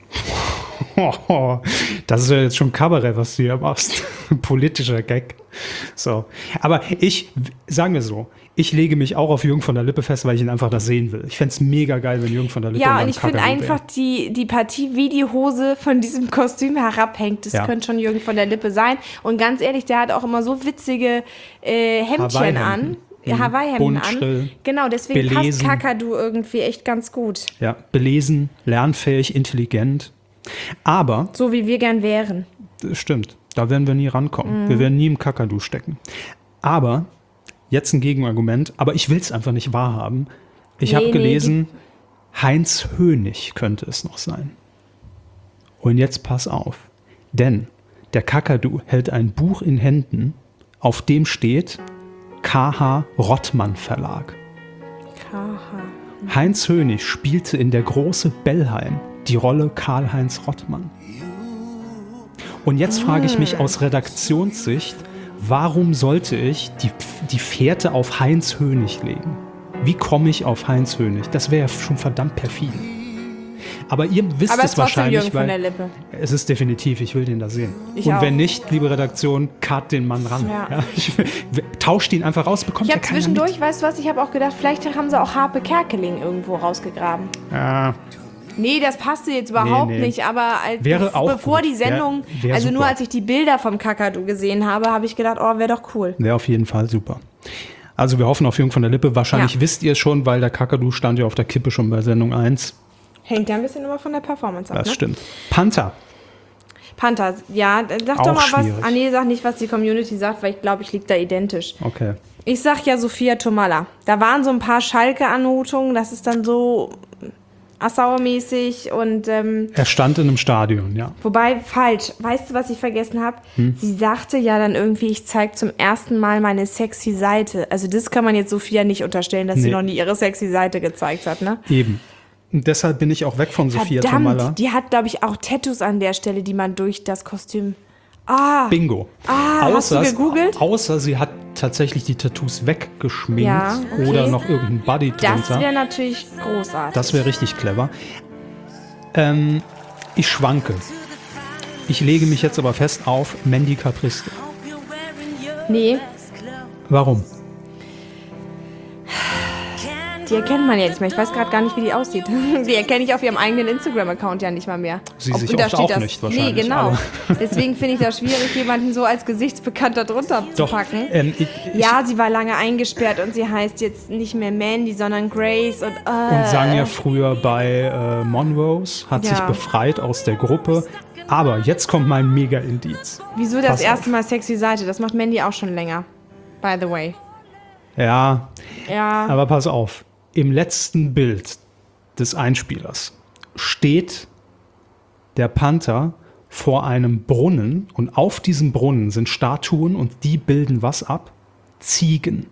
Das ist ja jetzt schon Kabarett, was du hier machst. Politischer Gag. So. Aber sagen wir so, ich lege mich auch auf Jürgen von der Lippe fest, weil ich ihn einfach da sehen will. Ich fände es mega geil, wenn Jürgen von der Lippe Ja, beim und ich finde Kakadu einfach die Partie, wie die Hose von diesem Kostüm herabhängt, das Ja. könnte schon Jürgen von der Lippe sein. Und ganz ehrlich, der hat auch immer so witzige Hemdchen an. Hawaii-Hemden Buntschrill, an. Genau, deswegen belesen. passt Kakadu irgendwie echt ganz gut. Ja, belesen, lernfähig, intelligent. Aber, So wie wir gern wären. das stimmt, da werden wir nie rankommen. Wir werden nie im Kakadu stecken. Aber, jetzt ein Gegenargument, aber ich will es einfach nicht wahrhaben. Ich habe gelesen, Heinz Hönig könnte es noch sein. Und jetzt pass auf, denn der Kakadu hält ein Buch in Händen, auf dem steht K.H. Rottmann Verlag. Heinz Hönig spielte in Der große Bellheim die Rolle Karl-Heinz Rottmann. Und jetzt frage ich mich aus Redaktionssicht, warum sollte ich die Fährte auf Heinz Hönig legen? Wie komme ich auf Heinz Hönig? Das wäre ja schon verdammt perfide. Aber ihr wisst Aber es es ist trotzdem wahrscheinlich, Jürgen von weil der Lippe. es ist definitiv, ich will den da sehen. Ich Und auch. wenn nicht, liebe Redaktion, cut den Mann ran. Ja. Ja, tauscht ihn einfach raus, bekommt Ich er habe keiner zwischendurch, weißt du was, ich habe auch gedacht, vielleicht haben sie auch Harpe Kerkeling irgendwo rausgegraben. mit. Ja, Nee, das passte jetzt überhaupt Nee. nicht, aber Wäre auch bevor gut. die Sendung, Wär also nur super. als ich die Bilder vom Kakadu gesehen habe, habe ich gedacht, oh, wäre doch cool. wäre auf jeden Fall super. Also wir hoffen auf Jürgen von der Lippe. Wahrscheinlich Ja. wisst ihr es schon, weil der Kakadu stand ja auf der Kippe schon bei Sendung 1. Hängt ja ein bisschen immer von der Performance ab, Das ne? stimmt. Panther. Panther, ja, sag Auch doch mal schwierig. was. Ah nee, sag nicht, was die Community sagt, weil ich glaube, ich liege da identisch. Okay. Ich sag ja Sophia Tomalla. Da waren so ein paar Schalke-Anmutungen, das ist dann so Assauer-mäßig und Er stand in einem Stadion, ja. wobei, falsch. Weißt du, was ich vergessen habe? Sie sagte ja dann irgendwie, ich zeige zum ersten Mal meine sexy Seite. Also das kann man jetzt Sophia nicht unterstellen, dass sie Nee. noch nie ihre sexy Seite gezeigt hat, ne? Eben. Und deshalb bin ich auch weg von Sophia Tomalla. Verdammt, die hat, glaube ich, auch Tattoos an der Stelle, die man durch das Kostüm... Bingo. hast du gegoogelt? Außer sie hat tatsächlich die Tattoos weggeschminkt Ja, okay. oder noch irgendein Buddy Das drunter. wäre natürlich großartig. Das wäre richtig clever. Ich schwanke. Ich lege mich jetzt aber fest auf Mandy Capristo. Nee, Warum? die erkennt man ja nicht mehr. Ich weiß gerade gar nicht, wie die aussieht. Die erkenne ich auf ihrem eigenen Instagram-Account ja nicht mal mehr. Sie sich und da oft steht auch nicht wahrscheinlich, Nee, genau. aber- Deswegen finde ich das schwierig, jemanden so als Gesichtsbekannter drunter zu packen. Ja, sie war lange eingesperrt und sie heißt jetzt nicht mehr Mandy, sondern Grace und sang ja früher bei Monrose, hat sich Ja. befreit aus der Gruppe. Aber jetzt kommt mein Mega-Indiz. wieso das Pass erste auf. Mal sexy Seite? Das macht Mandy auch schon länger. By the way. Ja, Ja. aber pass auf. Im letzten Bild des Einspielers steht der Panther vor einem Brunnen und auf diesem Brunnen sind Statuen und die bilden was ab? Ziegen.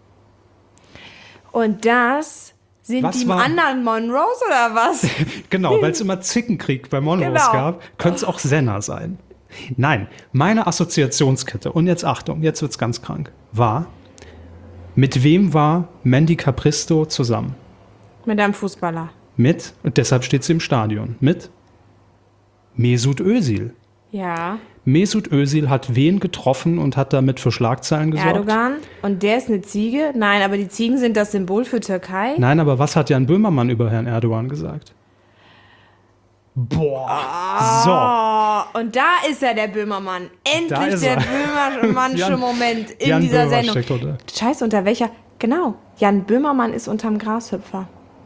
Und das sind Was die war- anderen Monrose oder was? Genau, weil es immer Zickenkrieg bei Monrose Genau. gab, könnte es auch Senna sein. Nein, meine Assoziationskette, und jetzt Achtung, jetzt wird's ganz krank, war, mit wem war Mandy Capristo zusammen? Mit einem Fußballer. Mit, und deshalb steht sie im Stadion, mit Mesut Özil. Ja. Mesut Özil hat wen getroffen und hat damit für Schlagzeilen gesorgt? Erdogan. Und der ist eine Ziege? Nein, aber die Ziegen sind das Symbol für Türkei. Nein, aber was hat Jan Böhmermann über Herrn Erdogan gesagt? Boah. Oh, und da ist er, der Böhmermann. Da Endlich ist der er. Böhmermannsche Moment in Jan dieser Böhmer Sendung. steckt unter. Scheiße, unter welcher? Genau. Jan Böhmermann ist unterm Grashüpfer.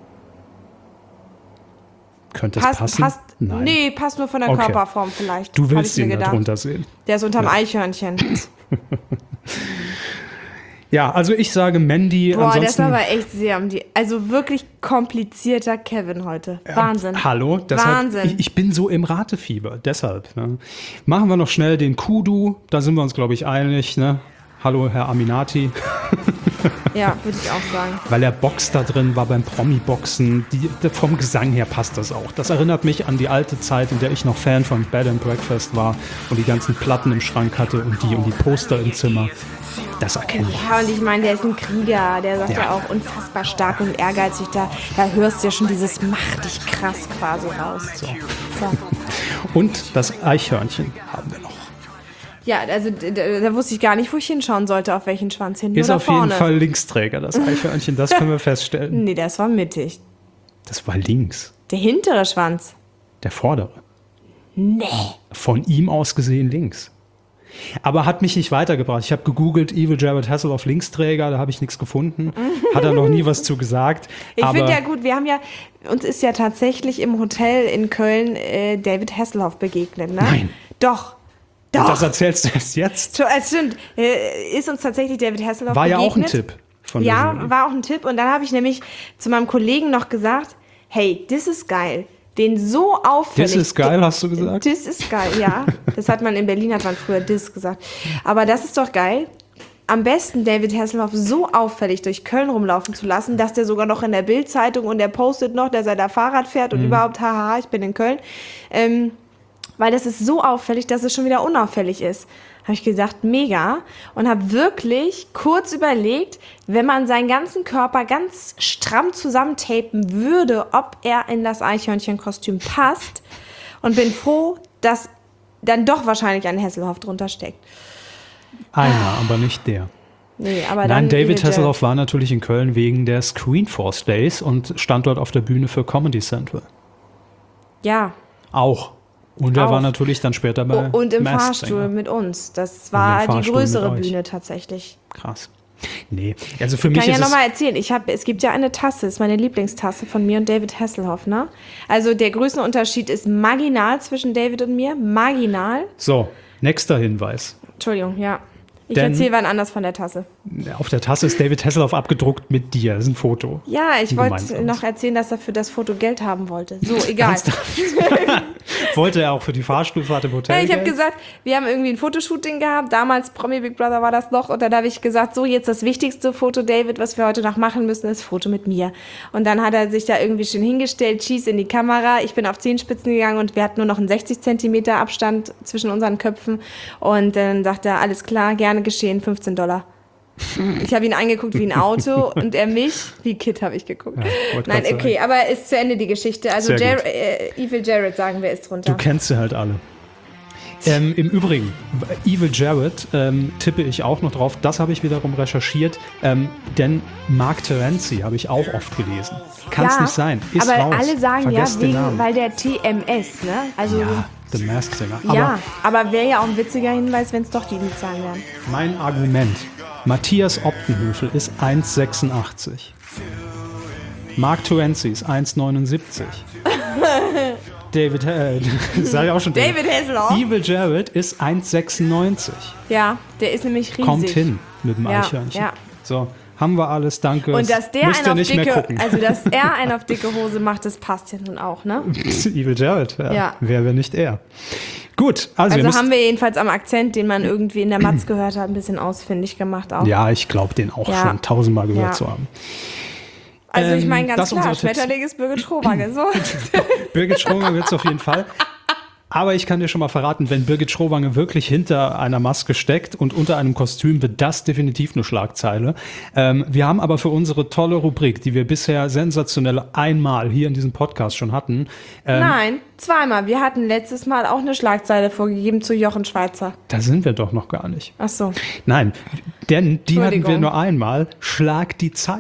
Könnte es passen? Nein. Nee, passt nur von der Okay. Körperform vielleicht. Du Hab willst ich ihn mir da gedacht. drunter sehen. Der ist unterm Eichhörnchen. Ja, also ich sage Mandy. Boah, ansonsten, das ist aber echt sehr also wirklich komplizierter Kevin heute. Wahnsinn. Hallo, deshalb, Wahnsinn. Ich bin so im Ratefieber, deshalb. Ne? Machen wir noch schnell den Kudu, da sind wir uns, glaube ich, einig. Ne? Hallo, Herr Aminati. Ja, würde ich auch sagen. Weil er Box da drin war beim Promi-Boxen. Vom Gesang her passt das auch. Das erinnert mich an die alte Zeit, in der ich noch Fan von Bed and Breakfast war und die ganzen Platten im Schrank hatte und die Poster im Zimmer. Das erkenne ich. Ja, und ich meine, der ist ein Krieger. Der sagt ja auch unfassbar stark und ehrgeizig. Da hörst du ja schon dieses mach dich krass quasi raus. So. Und das Eichhörnchen haben wir noch. Ja, also da wusste ich gar nicht, wo ich hinschauen sollte, auf welchen Schwanz hinten Ist oder auf vorne. jeden Fall Linksträger, das Eichhörnchen, das können wir feststellen. Nee, das war mittig. Das war links, Der hintere Schwanz. der vordere. Nee. Von ihm aus gesehen links. Aber hat mich nicht weitergebracht. Ich habe gegoogelt, Evil Jared Hasselhoff Linksträger, da habe ich nichts gefunden. Hat er noch nie was zu gesagt. Ich Aber finde ja gut, uns ist ja tatsächlich im Hotel in Köln David Hasselhoff begegnet, ne? Nein. Doch. Und das erzählst du erst jetzt? Es stimmt. Ist uns tatsächlich David Hasselhoff War begegnet. ja auch ein Tipp von der Ja, Jury. war auch ein Tipp. Und dann habe ich nämlich zu meinem Kollegen noch gesagt, hey, das ist geil. Den so auffällig. Das ist geil, hast du gesagt? Das ist geil, ja. Das hat man in Berlin, hat man früher das gesagt. Aber das ist doch geil. Am besten David Hasselhoff so auffällig durch Köln rumlaufen zu lassen, dass der sogar noch in der Bild-Zeitung und der postet noch, dass er da Fahrrad fährt und überhaupt, haha, ich bin in Köln. Weil das ist so auffällig, dass es schon wieder unauffällig ist. Habe ich gesagt, mega. Und habe wirklich kurz überlegt, wenn man seinen ganzen Körper ganz stramm zusammentapen würde, ob er in das Eichhörnchenkostüm passt. Und bin froh, dass dann doch wahrscheinlich ein Hasselhoff drunter steckt. Einer, aber nicht der. Nee, aber Nein, dann David Evil Hasselhoff war natürlich in Köln wegen der Screenforce Days und stand dort auf der Bühne für Comedy Central. Ja. Auch. Und er Auch. war natürlich dann später bei Und im Masked Fahrstuhl Singer. mit uns. Das war die Fahrstuhl größere mit euch. Bühne tatsächlich. Krass. Nee, also für mich Kann ja ist es... nochmal erzählen. Es gibt ja eine Tasse, ist meine Lieblingstasse von mir und David Hasselhoff, ne? Also der Größenunterschied ist marginal zwischen David und mir. Marginal. So, nächster Hinweis. Entschuldigung, ja. Ich Denn- erzähle wann anders von der Tasse. Auf der Tasse ist David Hasselhoff abgedruckt mit dir. Das ist ein Foto. Ja, ich wollte Gemeinsames. noch erzählen, dass er für das Foto Geld haben wollte. So, egal. Wollte er auch für die Fahrstuhlfahrt im Hotel Ja, ich habe Geld? gesagt, wir haben irgendwie ein Fotoshooting gehabt. Damals Promi Big Brother war das noch. Und dann habe ich gesagt, so jetzt das wichtigste Foto, David, was wir heute noch machen müssen, ist Foto mit mir. Und dann hat er sich da irgendwie schön hingestellt, Cheese in die Kamera. Ich bin auf Zehenspitzen gegangen und wir hatten nur noch einen 60 Zentimeter Abstand zwischen unseren Köpfen. Und dann sagte er, alles klar, gerne geschehen, $15. Ich habe ihn angeguckt wie ein Auto und er mich wie Kid habe ich geguckt. Ja, wollte Nein, grad okay, sagen. aber ist zu Ende die Geschichte. Also Sehr gut. Evil Jared, sagen wir, ist drunter. Du kennst sie halt alle. Im Übrigen, Evil Jared tippe ich auch noch drauf. Das habe ich wiederum recherchiert. Denn Mark Terenzi habe ich auch oft gelesen. Kann es nicht sein. Ist aber raus. alle sagen Vergesst den Namen. weil der TMS, ne? Also Ja, The Masked Singer. ja, aber wäre ja auch ein witziger Hinweis, wenn es doch die Zahlen wären. Mein Argument. Matthias Optenhöfel ist 1,86. Mark Terenzi ist 1,79. David, sag ich auch schon. David Hasselhoff. Evil Jared ist 1,96. Ja, der ist nämlich riesig. Kommt hin mit dem Ja, Eichhörnchen. ja. So, haben wir alles, danke. Und dass der Müsst ihr einen auf nicht mehr dicke, gucken. also dass er einen auf dicke Hose macht, das passt ja nun auch, ne? Evil Jared, ja. Ja. Wer wäre nicht er? Gut, also, Also haben wir jedenfalls am Akzent, den man irgendwie in der Matz gehört hat, ein bisschen ausfindig gemacht auch. ja, ich glaube, den auch Ja. schon tausendmal gehört Ja. zu haben. Also ich meine ganz das klar, unsere Tipps. Schmetterling ist Birgit Schrowange, so. Birgit Schrowange wird es auf jeden Fall. Aber ich kann dir schon mal verraten, wenn Birgit Schrowange wirklich hinter einer Maske steckt und unter einem Kostüm, wird das definitiv eine Schlagzeile. Wir haben aber für unsere tolle Rubrik, die wir bisher sensationell einmal hier in diesem Podcast schon hatten, Nein, zweimal. Wir hatten letztes Mal auch eine Schlagzeile vorgegeben zu Jochen Schweizer. da sind wir doch noch gar nicht. Ach so. Nein, denn die hatten wir Entschuldigung. nur einmal. Schlag die Zeile.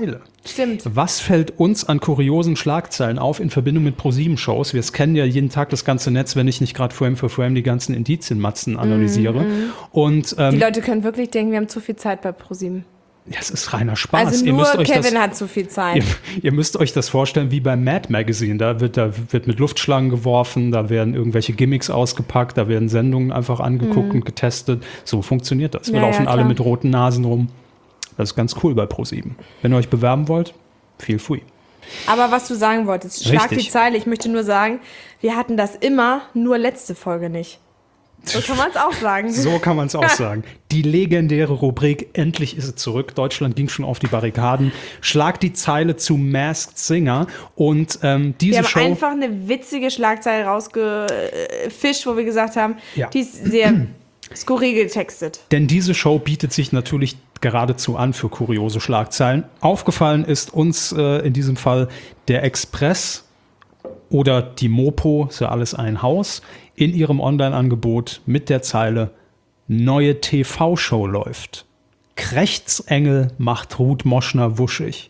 Stimmt. Was fällt uns an kuriosen Schlagzeilen auf in Verbindung mit ProSieben-Shows? Wir scannen ja jeden Tag das ganze Netz, wenn ich nicht gerade Frame für Frame die ganzen Indizienmatzen analysiere. Und, die Leute können wirklich denken, wir haben zu viel Zeit bei ProSieben. Ja, es ist reiner Spaß. Also nur Kevin hat zu viel Zeit. Ihr müsst euch das vorstellen wie beim Mad Magazine. Da wird mit Luftschlangen geworfen, da werden irgendwelche Gimmicks ausgepackt, da werden Sendungen einfach angeguckt und getestet. So funktioniert das. Wir laufen alle mit roten Nasen rum. Das ist ganz cool bei ProSieben. Wenn ihr euch bewerben wollt, feel free. Aber was du sagen wolltest, schlag die Zeile. Ich möchte nur sagen, wir hatten das immer, nur letzte Folge nicht. So kann man es auch sagen. So kann man es auch sagen. Die legendäre Rubrik, endlich ist es zurück. Deutschland ging schon auf die Barrikaden. Schlag die Zeile zu Masked Singer. Und diese Show... Wir haben einfach eine witzige Schlagzeile rausgefischt, wo wir gesagt haben, die ist sehr skurril getextet. Denn diese Show bietet sich natürlich geradezu an für kuriose Schlagzeilen. Aufgefallen ist uns in diesem Fall der Express oder die Mopo, ist ja alles ein Haus, in ihrem Online-Angebot mit der Zeile neue TV-Show läuft. Krechtsengel macht Ruth Moschner wuschig.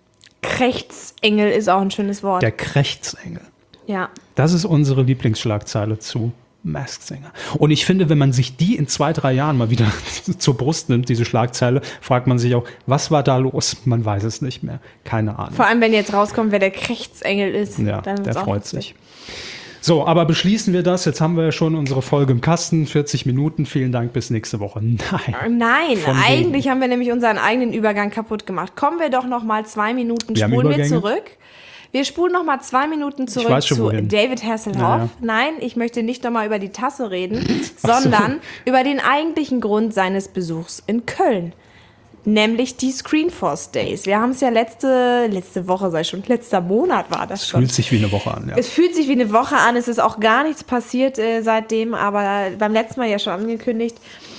Krechtsengel ist auch ein schönes Wort. Der Krechtsengel. Ja. Das ist unsere Lieblingsschlagzeile zu Masked Singer. Und ich finde, wenn man sich die in 2-3 Jahren mal wieder zur Brust nimmt, diese Schlagzeile, fragt man sich auch, was war da los? Man weiß es nicht mehr. Keine Ahnung. Vor allem, wenn jetzt rauskommt, wer der Krechtsengel ist. Ja, dann der freut sich. So, aber beschließen wir das. Jetzt haben wir ja schon unsere Folge im Kasten. 40 Minuten. Vielen Dank. Bis nächste Woche. Nein, eigentlich haben wir nämlich unseren eigenen Übergang kaputt gemacht. Kommen wir doch noch mal 2 Minuten, spulen wir zurück. Wir spulen noch mal 2 Minuten zurück zu David Hasselhoff. Ja. Nein, ich möchte nicht noch mal über die Tasse reden, sondern über den eigentlichen Grund seines Besuchs in Köln. Nämlich die Screenforce Days. Wir haben es ja letzte Woche, letzter Monat war das schon. Es fühlt sich wie eine Woche an, ja. Es fühlt sich wie eine Woche an. Es ist auch gar nichts passiert seitdem, aber beim letzten Mal ja schon angekündigt,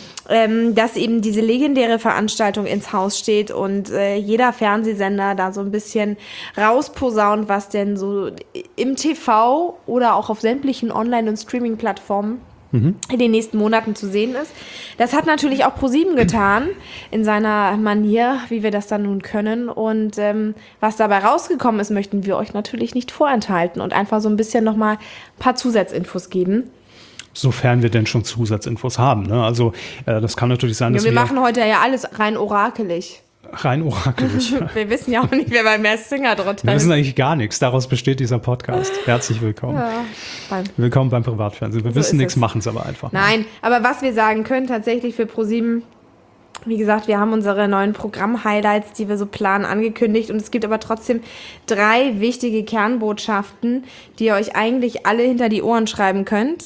dass eben diese legendäre Veranstaltung ins Haus steht und jeder Fernsehsender da so ein bisschen rausposaunt, was denn so im TV oder auch auf sämtlichen Online- und Streaming-Plattformen in den nächsten Monaten zu sehen ist. Das hat natürlich auch ProSieben getan, in seiner Manier, wie wir das dann nun können. Und was dabei rausgekommen ist, möchten wir euch natürlich nicht vorenthalten und einfach so ein bisschen nochmal ein paar Zusatzinfos geben. Sofern wir denn schon Zusatzinfos haben. Ne? Also das kann natürlich sein, dass wir machen heute ja alles rein orakelig. Rein orakelig. Wir wissen ja auch nicht, wer bei Masked Singer drunter ist. Wir wissen eigentlich gar nichts. Daraus besteht dieser Podcast. Herzlich willkommen. Ja, willkommen beim Privatfernsehen. Wir wissen nichts, machen es aber einfach. Nein, aber was wir sagen können tatsächlich für ProSieben, wie gesagt, wir haben unsere neuen Programm-Highlights, die wir so planen, angekündigt. Und es gibt aber trotzdem 3 wichtige Kernbotschaften, die ihr euch eigentlich alle hinter die Ohren schreiben könnt.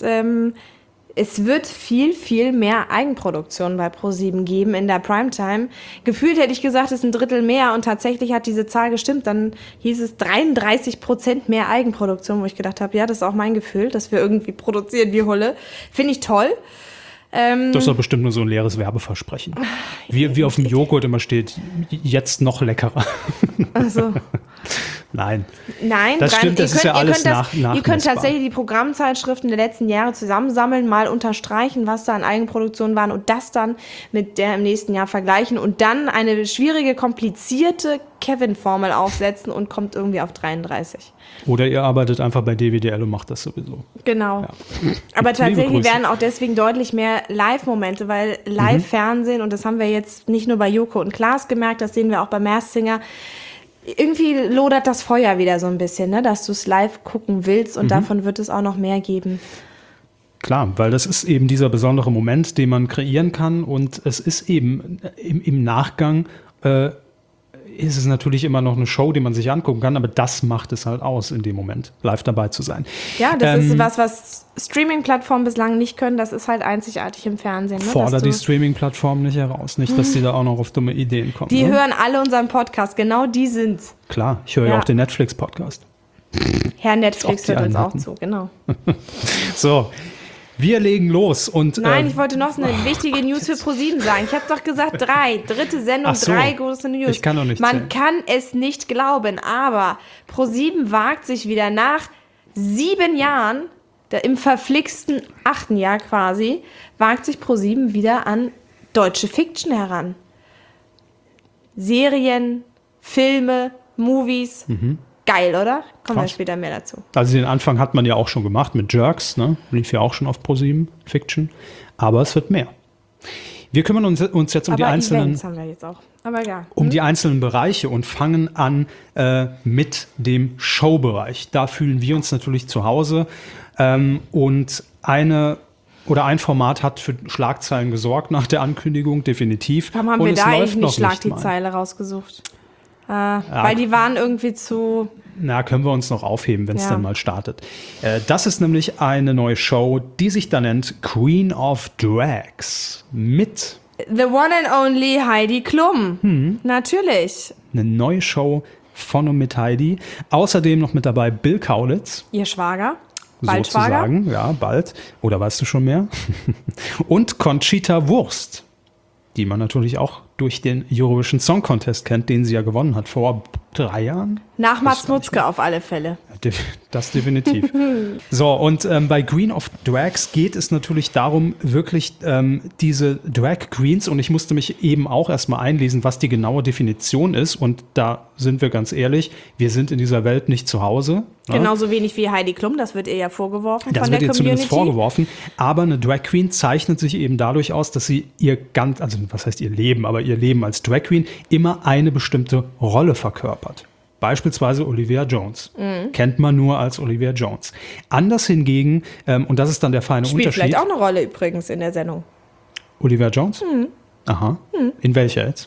Es wird viel, viel mehr Eigenproduktion bei ProSieben geben in der Primetime. Gefühlt hätte ich gesagt, es ist ein Drittel mehr und tatsächlich hat diese Zahl gestimmt. Dann hieß es 33% mehr Eigenproduktion, wo ich gedacht habe, ja, das ist auch mein Gefühl, dass wir irgendwie produzieren wie Hulle. Finde ich toll. Das ist doch bestimmt nur so ein leeres Werbeversprechen. Wie auf dem Joghurt immer steht, jetzt noch leckerer. Also. Nein, das stimmt, das ist ja alles nachmessbar. Ihr könnt tatsächlich die Programmzeitschriften der letzten Jahre zusammensammeln, mal unterstreichen, was da an Eigenproduktionen waren und das dann mit der im nächsten Jahr vergleichen und dann eine schwierige, komplizierte Kevin-Formel aufsetzen und kommt irgendwie auf 33. Oder ihr arbeitet einfach bei DWDL und macht das sowieso. Genau. Ja. Aber tatsächlich werden auch deswegen deutlich mehr Live-Momente, weil Live-Fernsehen, und das haben wir jetzt nicht nur bei Joko und Klaas gemerkt, das sehen wir auch bei Masked Singer, irgendwie lodert das Feuer wieder so ein bisschen, ne? Dass du es live gucken willst und davon wird es auch noch mehr geben. Klar, weil das ist eben dieser besondere Moment, den man kreieren kann und es ist eben im Nachgang ist es natürlich immer noch eine Show, die man sich angucken kann, aber das macht es halt aus, in dem Moment live dabei zu sein. Ja, das ist was Streaming-Plattformen bislang nicht können, das ist halt einzigartig im Fernsehen. Ne? Fordert die Streaming-Plattformen nicht heraus, nicht, dass die da auch noch auf dumme Ideen kommen. Die hören alle unseren Podcast, genau die sind's. Klar, ich höre ja auch den Netflix-Podcast. Herr Netflix hört uns auch zu, genau. So, wir legen los. Und, nein, ich wollte noch eine wichtige News für ProSieben sagen. Ich habe doch gesagt 3. Dritte Sendung, 3 große News. Ich kann doch nicht Man kann es nicht glauben, aber ProSieben wagt sich wieder nach 7 Jahren, im verflixten 8. Jahr quasi, wagt sich ProSieben wieder an deutsche Fiction heran. Serien, Filme, Movies. Geil, oder? Kommen wir Krass. später mehr dazu. Also den Anfang hat man ja auch schon gemacht mit Jerks, ne? Lief ja auch schon auf ProSieben, Fiction. Aber es wird mehr. Wir kümmern uns jetzt um die Aber einzelnen... Events haben wir jetzt auch. Aber egal. um die einzelnen Bereiche und fangen an mit dem Showbereich. Da fühlen wir uns natürlich zu Hause und ein Format hat für Schlagzeilen gesorgt nach der Ankündigung, definitiv. Warum haben und wir es da läuft eigentlich noch nicht Schlag nicht die mal. Zeile rausgesucht? Weil die waren irgendwie zu... Na, können wir uns noch aufheben, wenn es Ja. dann mal startet. Das ist nämlich eine neue Show, die sich da nennt Queen of Drags mit The one and only Heidi Klum. Natürlich. eine neue Show von und mit Heidi. Außerdem noch mit dabei Bill Kaulitz. Ihr Schwager. Bald Schwager. Sozusagen, ja, bald. Oder weißt du schon mehr? Und Conchita Wurst, die man natürlich auch durch den Eurovision Song Contest kennt, den sie ja gewonnen hat vor 3 Jahren. Nach Mats Mutzke auf alle Fälle. Das definitiv. So, und bei Queen of Drags geht es natürlich darum, wirklich diese Drag Queens, und ich musste mich eben auch erstmal einlesen, was die genaue Definition ist, und da sind wir ganz ehrlich, wir sind in dieser Welt nicht zu Hause. Ne? Genauso wenig wie Heidi Klum, das wird ihr ja vorgeworfen Das von wird der ihr zumindest Community. vorgeworfen. Aber eine Drag Queen zeichnet sich eben dadurch aus, dass sie was heißt ihr Leben, aber ihr Leben als Drag Queen immer eine bestimmte Rolle verkörpert. Beispielsweise Olivia Jones. Kennt man nur als Olivia Jones. Anders hingegen, und das ist dann der feine Spielt Unterschied. vielleicht auch eine Rolle übrigens in der Sendung. Olivia Jones? Aha. In welcher jetzt?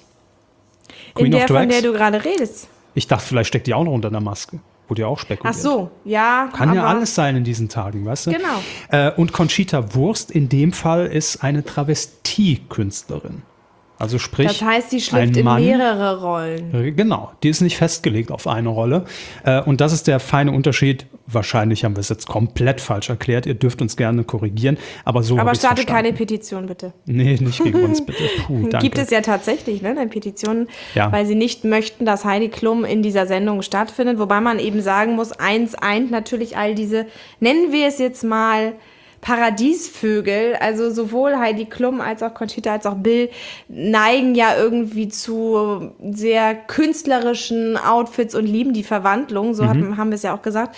In der, of von Drags? der du gerade redest. Ich dachte, vielleicht steckt die auch noch unter einer Maske. Wurde ja auch spekuliert. Ach so, ja. Kann ja aber- alles sein in diesen Tagen, weißt du? Genau. Und Conchita Wurst in dem Fall ist eine Travestiekünstlerin. Also sprich, Das heißt, sie schlüpft ein in Mann, mehrere Rollen. Genau, die ist nicht festgelegt auf eine Rolle. Und das ist der feine Unterschied. Wahrscheinlich haben wir es jetzt komplett falsch erklärt. Ihr dürft uns gerne korrigieren. Aber so Aber habe ich es startet verstanden. keine Petition, bitte. Nee, nicht gegen uns, bitte. Puh, danke. Gibt es ja tatsächlich, ne, eine Petition, Ja. weil sie nicht möchten, dass Heidi Klum in dieser Sendung stattfindet. Wobei man eben sagen muss, eins eint natürlich all diese, nennen wir es jetzt mal, Paradiesvögel, also sowohl Heidi Klum als auch Conchita als auch Bill neigen ja irgendwie zu sehr künstlerischen Outfits und lieben die Verwandlung, so haben wir es ja auch gesagt.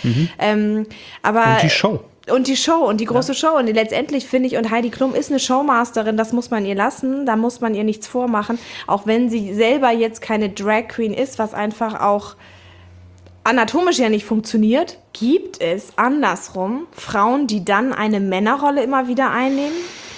Aber Und die Show. und die Show und die große Show. Und letztendlich finde ich, und Heidi Klum ist eine Showmasterin, das muss man ihr lassen, da muss man ihr nichts vormachen. Auch wenn sie selber jetzt keine Drag Queen ist, was einfach auch anatomisch ja nicht funktioniert, gibt es andersrum Frauen, die dann eine Männerrolle immer wieder einnehmen.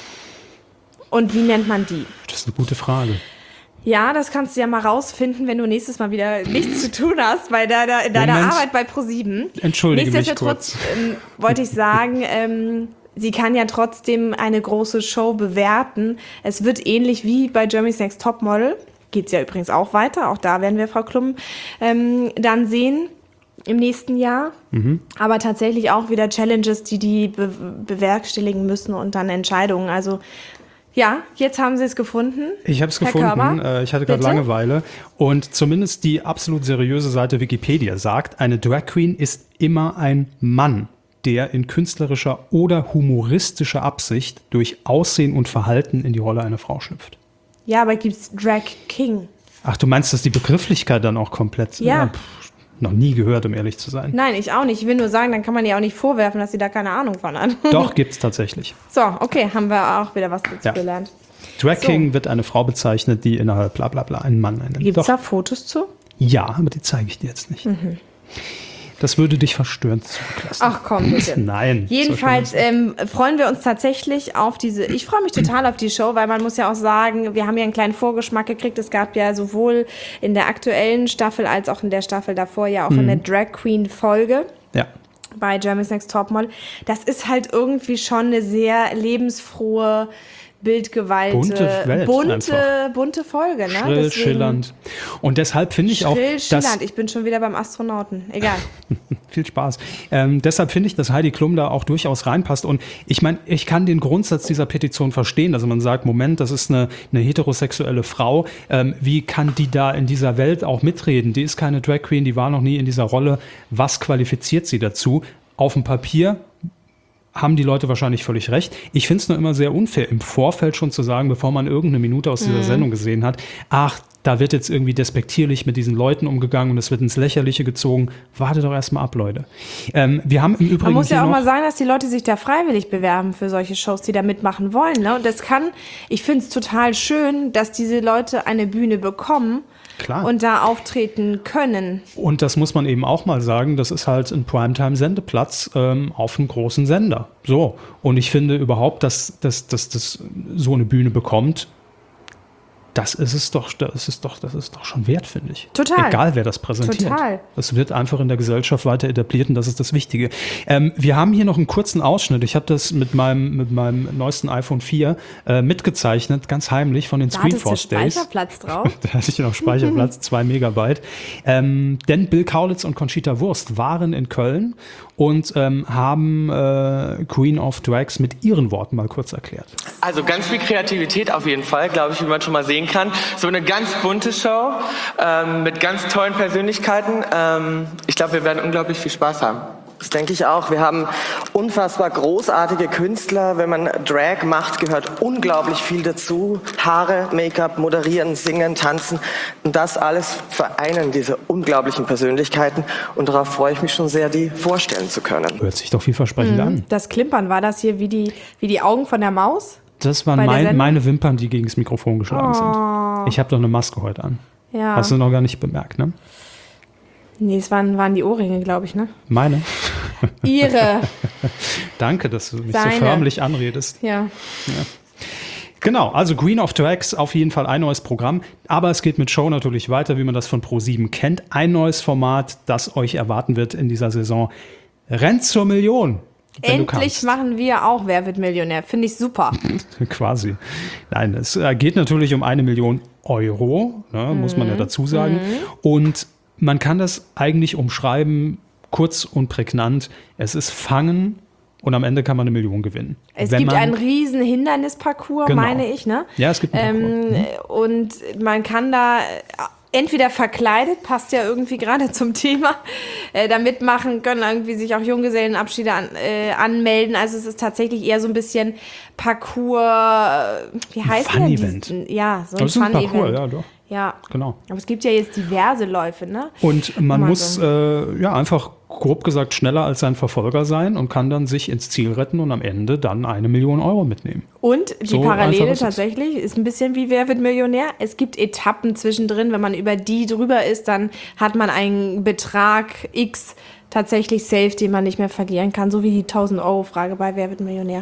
Und wie nennt man die? Das ist eine gute Frage. Ja, das kannst du ja mal rausfinden, wenn du nächstes Mal wieder nichts zu tun hast in deiner Moment. Arbeit bei ProSieben. Entschuldige mich Nichtsdestotrotz wollte ich sagen, sie kann ja trotzdem eine große Show bewerten. Es wird ähnlich wie bei Germany's Next Topmodel. Geht's ja übrigens auch weiter. Auch da werden wir Frau Klum dann sehen im nächsten Jahr. Aber tatsächlich auch wieder Challenges, die bewerkstelligen müssen und dann Entscheidungen. Also ja, jetzt haben sie es gefunden. Ich habe es Herr gefunden. Körber, Ich hatte gerade bitte? Langeweile. Und zumindest die absolut seriöse Seite Wikipedia sagt, eine Drag Queen ist immer ein Mann, der in künstlerischer oder humoristischer Absicht durch Aussehen und Verhalten in die Rolle einer Frau schlüpft. Ja, aber gibt's Drag King? Ach, du meinst, dass die Begrifflichkeit dann auch komplett... Ja. Noch nie gehört, um ehrlich zu sein. Nein, ich auch nicht. Ich will nur sagen, dann kann man ihr auch nicht vorwerfen, dass sie da keine Ahnung von hat. Doch, gibt's tatsächlich. So, okay, haben wir auch wieder was dazu Ja. gelernt. Drag King wird eine Frau bezeichnet, die innerhalb bla bla bla einen Mann einnimmt. Gibt's Doch, da Fotos zu? ja, aber die zeige ich dir jetzt nicht. Das würde dich verstörend zurücklassen. Ach komm, bitte. Nein. Jedenfalls so schlimm freuen wir uns tatsächlich auf ich freue mich total auf die Show, weil man muss ja auch sagen, wir haben ja einen kleinen Vorgeschmack gekriegt. Es gab ja sowohl in der aktuellen Staffel als auch in der Staffel davor ja auch eine Drag Queen Folge Ja. bei Germany's Next Topmodel. Das ist halt irgendwie schon eine sehr lebensfrohe, bildgewalte, Bunte Welt einfach. bunte Folge. Ne? Schrill, Deswegen- schillernd. Und deshalb finde ich auch, Schrill, dass schillernd. Ich bin schon wieder beim Astronauten. Egal. viel Spaß. Deshalb finde ich, dass Heidi Klum da auch durchaus reinpasst. Und ich meine, ich kann den Grundsatz dieser Petition verstehen. Also man sagt, Moment, das ist eine heterosexuelle Frau. Wie kann die da in dieser Welt auch mitreden? Die ist keine Drag Queen, die war noch nie in dieser Rolle. Was qualifiziert sie dazu? Auf dem Papier haben die Leute wahrscheinlich völlig recht. Ich finde es nur immer sehr unfair, im Vorfeld schon zu sagen, bevor man irgendeine Minute aus dieser Sendung gesehen hat, ach, da wird jetzt irgendwie despektierlich mit diesen Leuten umgegangen und es wird ins Lächerliche gezogen. Warte doch erstmal ab, Leute. Wir haben im Übrigen Man muss ja auch noch mal sagen, dass die Leute sich da freiwillig bewerben für solche Shows, die da mitmachen wollen. Ne? Und ich finde es total schön, dass diese Leute eine Bühne bekommen. Klar. Und da auftreten können. Und das muss man eben auch mal sagen, das ist halt ein Primetime-Sendeplatz auf einem großen Sender. So. Und ich finde überhaupt, dass das so eine Bühne bekommt, das ist doch schon wert, finde ich. Total. Egal, wer das präsentiert. Total. Das wird einfach in der Gesellschaft weiter etabliert und das ist das Wichtige. Wir haben hier noch einen kurzen Ausschnitt. Ich habe das mit meinem neuesten iPhone 4 mitgezeichnet, ganz heimlich von den Screenforce Days. Da Speicherplatz drauf. Da hatte ich noch Speicherplatz, 2 Megabyte. Denn Bill Kaulitz und Conchita Wurst waren in Köln und haben Queen of Drags mit ihren Worten mal kurz erklärt. Also ganz viel Kreativität auf jeden Fall, glaube ich, wie man schon mal sehen kann. So eine ganz bunte Show mit ganz tollen Persönlichkeiten. Ich glaube, wir werden unglaublich viel Spaß haben. Das denke ich auch. Wir haben unfassbar großartige Künstler. Wenn man Drag macht, gehört unglaublich viel dazu. Haare, Make-up, moderieren, singen, tanzen. Und das alles vereinen diese unglaublichen Persönlichkeiten. Und darauf freue ich mich schon sehr, die vorstellen zu können. Hört sich doch vielversprechend an. Das Klimpern, war das hier wie die Augen von der Maus? Das waren meine Wimpern, die gegen das Mikrofon geschlagen sind. Ich habe doch eine Maske heute an. Ja. Hast du noch gar nicht bemerkt, ne? Nee, es waren die Ohrringe, glaube ich, ne? Meine? Ihre. Danke, dass du mich Seine. so förmlich anredest. Ja. Genau, also Queen of Drags, auf jeden Fall ein neues Programm. Aber es geht mit Show natürlich weiter, wie man das von Pro7 kennt. Ein neues Format, das euch erwarten wird in dieser Saison. Rennt zur Million. Endlich machen wir auch Wer wird Millionär. Finde ich super. Quasi. Nein, es geht natürlich um 1 Million Euro, ne, muss man ja dazu sagen. Und man kann das eigentlich umschreiben, kurz und prägnant. Es ist Fangen und am Ende kann man 1 Million gewinnen. Es gibt einen riesen Hindernisparcours, Genau. meine ich, ne? Ja, es gibt einen Parcours. Und man kann da entweder verkleidet, passt ja irgendwie gerade zum Thema, da mitmachen, können irgendwie sich auch Junggesellenabschiede anmelden. Also es ist tatsächlich eher so ein bisschen Parcours, wie heißt Fun denn Event. Ja, so ein Das ist ein Fun-Event. Parcours, ja, doch. Ja, Genau. aber es gibt ja jetzt diverse Läufe, ne? Und man Mal muss so. einfach grob gesagt schneller als sein Verfolger sein und kann dann sich ins Ziel retten und am Ende dann 1 Million Euro mitnehmen. Und die So Parallele einfach ist es. tatsächlich ist ein bisschen wie Wer wird Millionär. Es gibt Etappen zwischendrin. Wenn man über die drüber ist, dann hat man einen Betrag X tatsächlich safe, den man nicht mehr verlieren kann. So wie die 1.000-Euro-Frage bei Wer wird Millionär.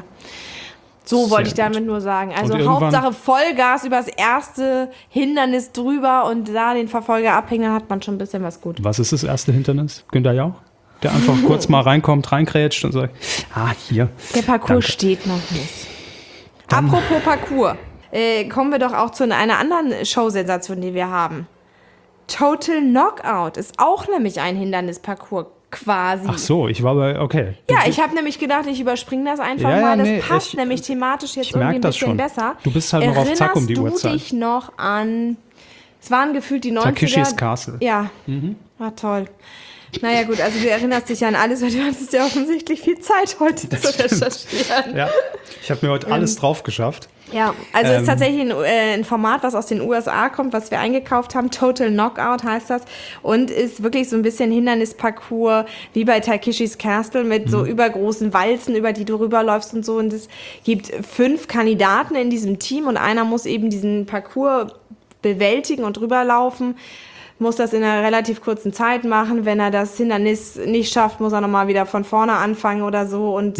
So wollte ich damit nur sagen. Also Und irgendwann- Hauptsache Vollgas übers erste Hindernis drüber und da den Verfolger abhängen, dann hat man schon ein bisschen was gut. Was ist das erste Hindernis? Günther Jauch? Der einfach kurz mal reinkommt, reinkrätscht und sagt, hier. Der Parcours Danke. steht noch nicht. Apropos Parcours, kommen wir doch auch zu einer anderen Showsensation, die wir haben. Total Knockout ist auch nämlich ein Hindernisparcours quasi. Ach so, ich war bei, okay. Ja, ich habe nämlich gedacht, ich überspringe das einfach Ja, mal. Das nee, passt ich nämlich thematisch jetzt ich merk irgendwie ein das bisschen schon. besser. Du bist halt noch auf Zack um die Erinnerst Uhrzeit. du dich noch an, es waren gefühlt die 90er. Takeshis Castle. Ja, war toll. Naja gut, also du erinnerst dich ja an alles, weil du hattest ja offensichtlich viel Zeit heute zu recherchieren. Ja, ich habe mir heute alles drauf geschafft. Ja, also es ist tatsächlich ein Format, was aus den USA kommt, was wir eingekauft haben. Total Knockout heißt das. Und ist wirklich so ein bisschen Hindernisparcours, wie bei Takeshis Castle, mit so übergroßen Walzen, über die du rüberläufst und so. Und es gibt 5 Kandidaten in diesem Team und einer muss eben diesen Parcours bewältigen und rüberlaufen. Muss das in einer relativ kurzen Zeit machen. Wenn er das Hindernis nicht schafft, muss er nochmal wieder von vorne anfangen oder so und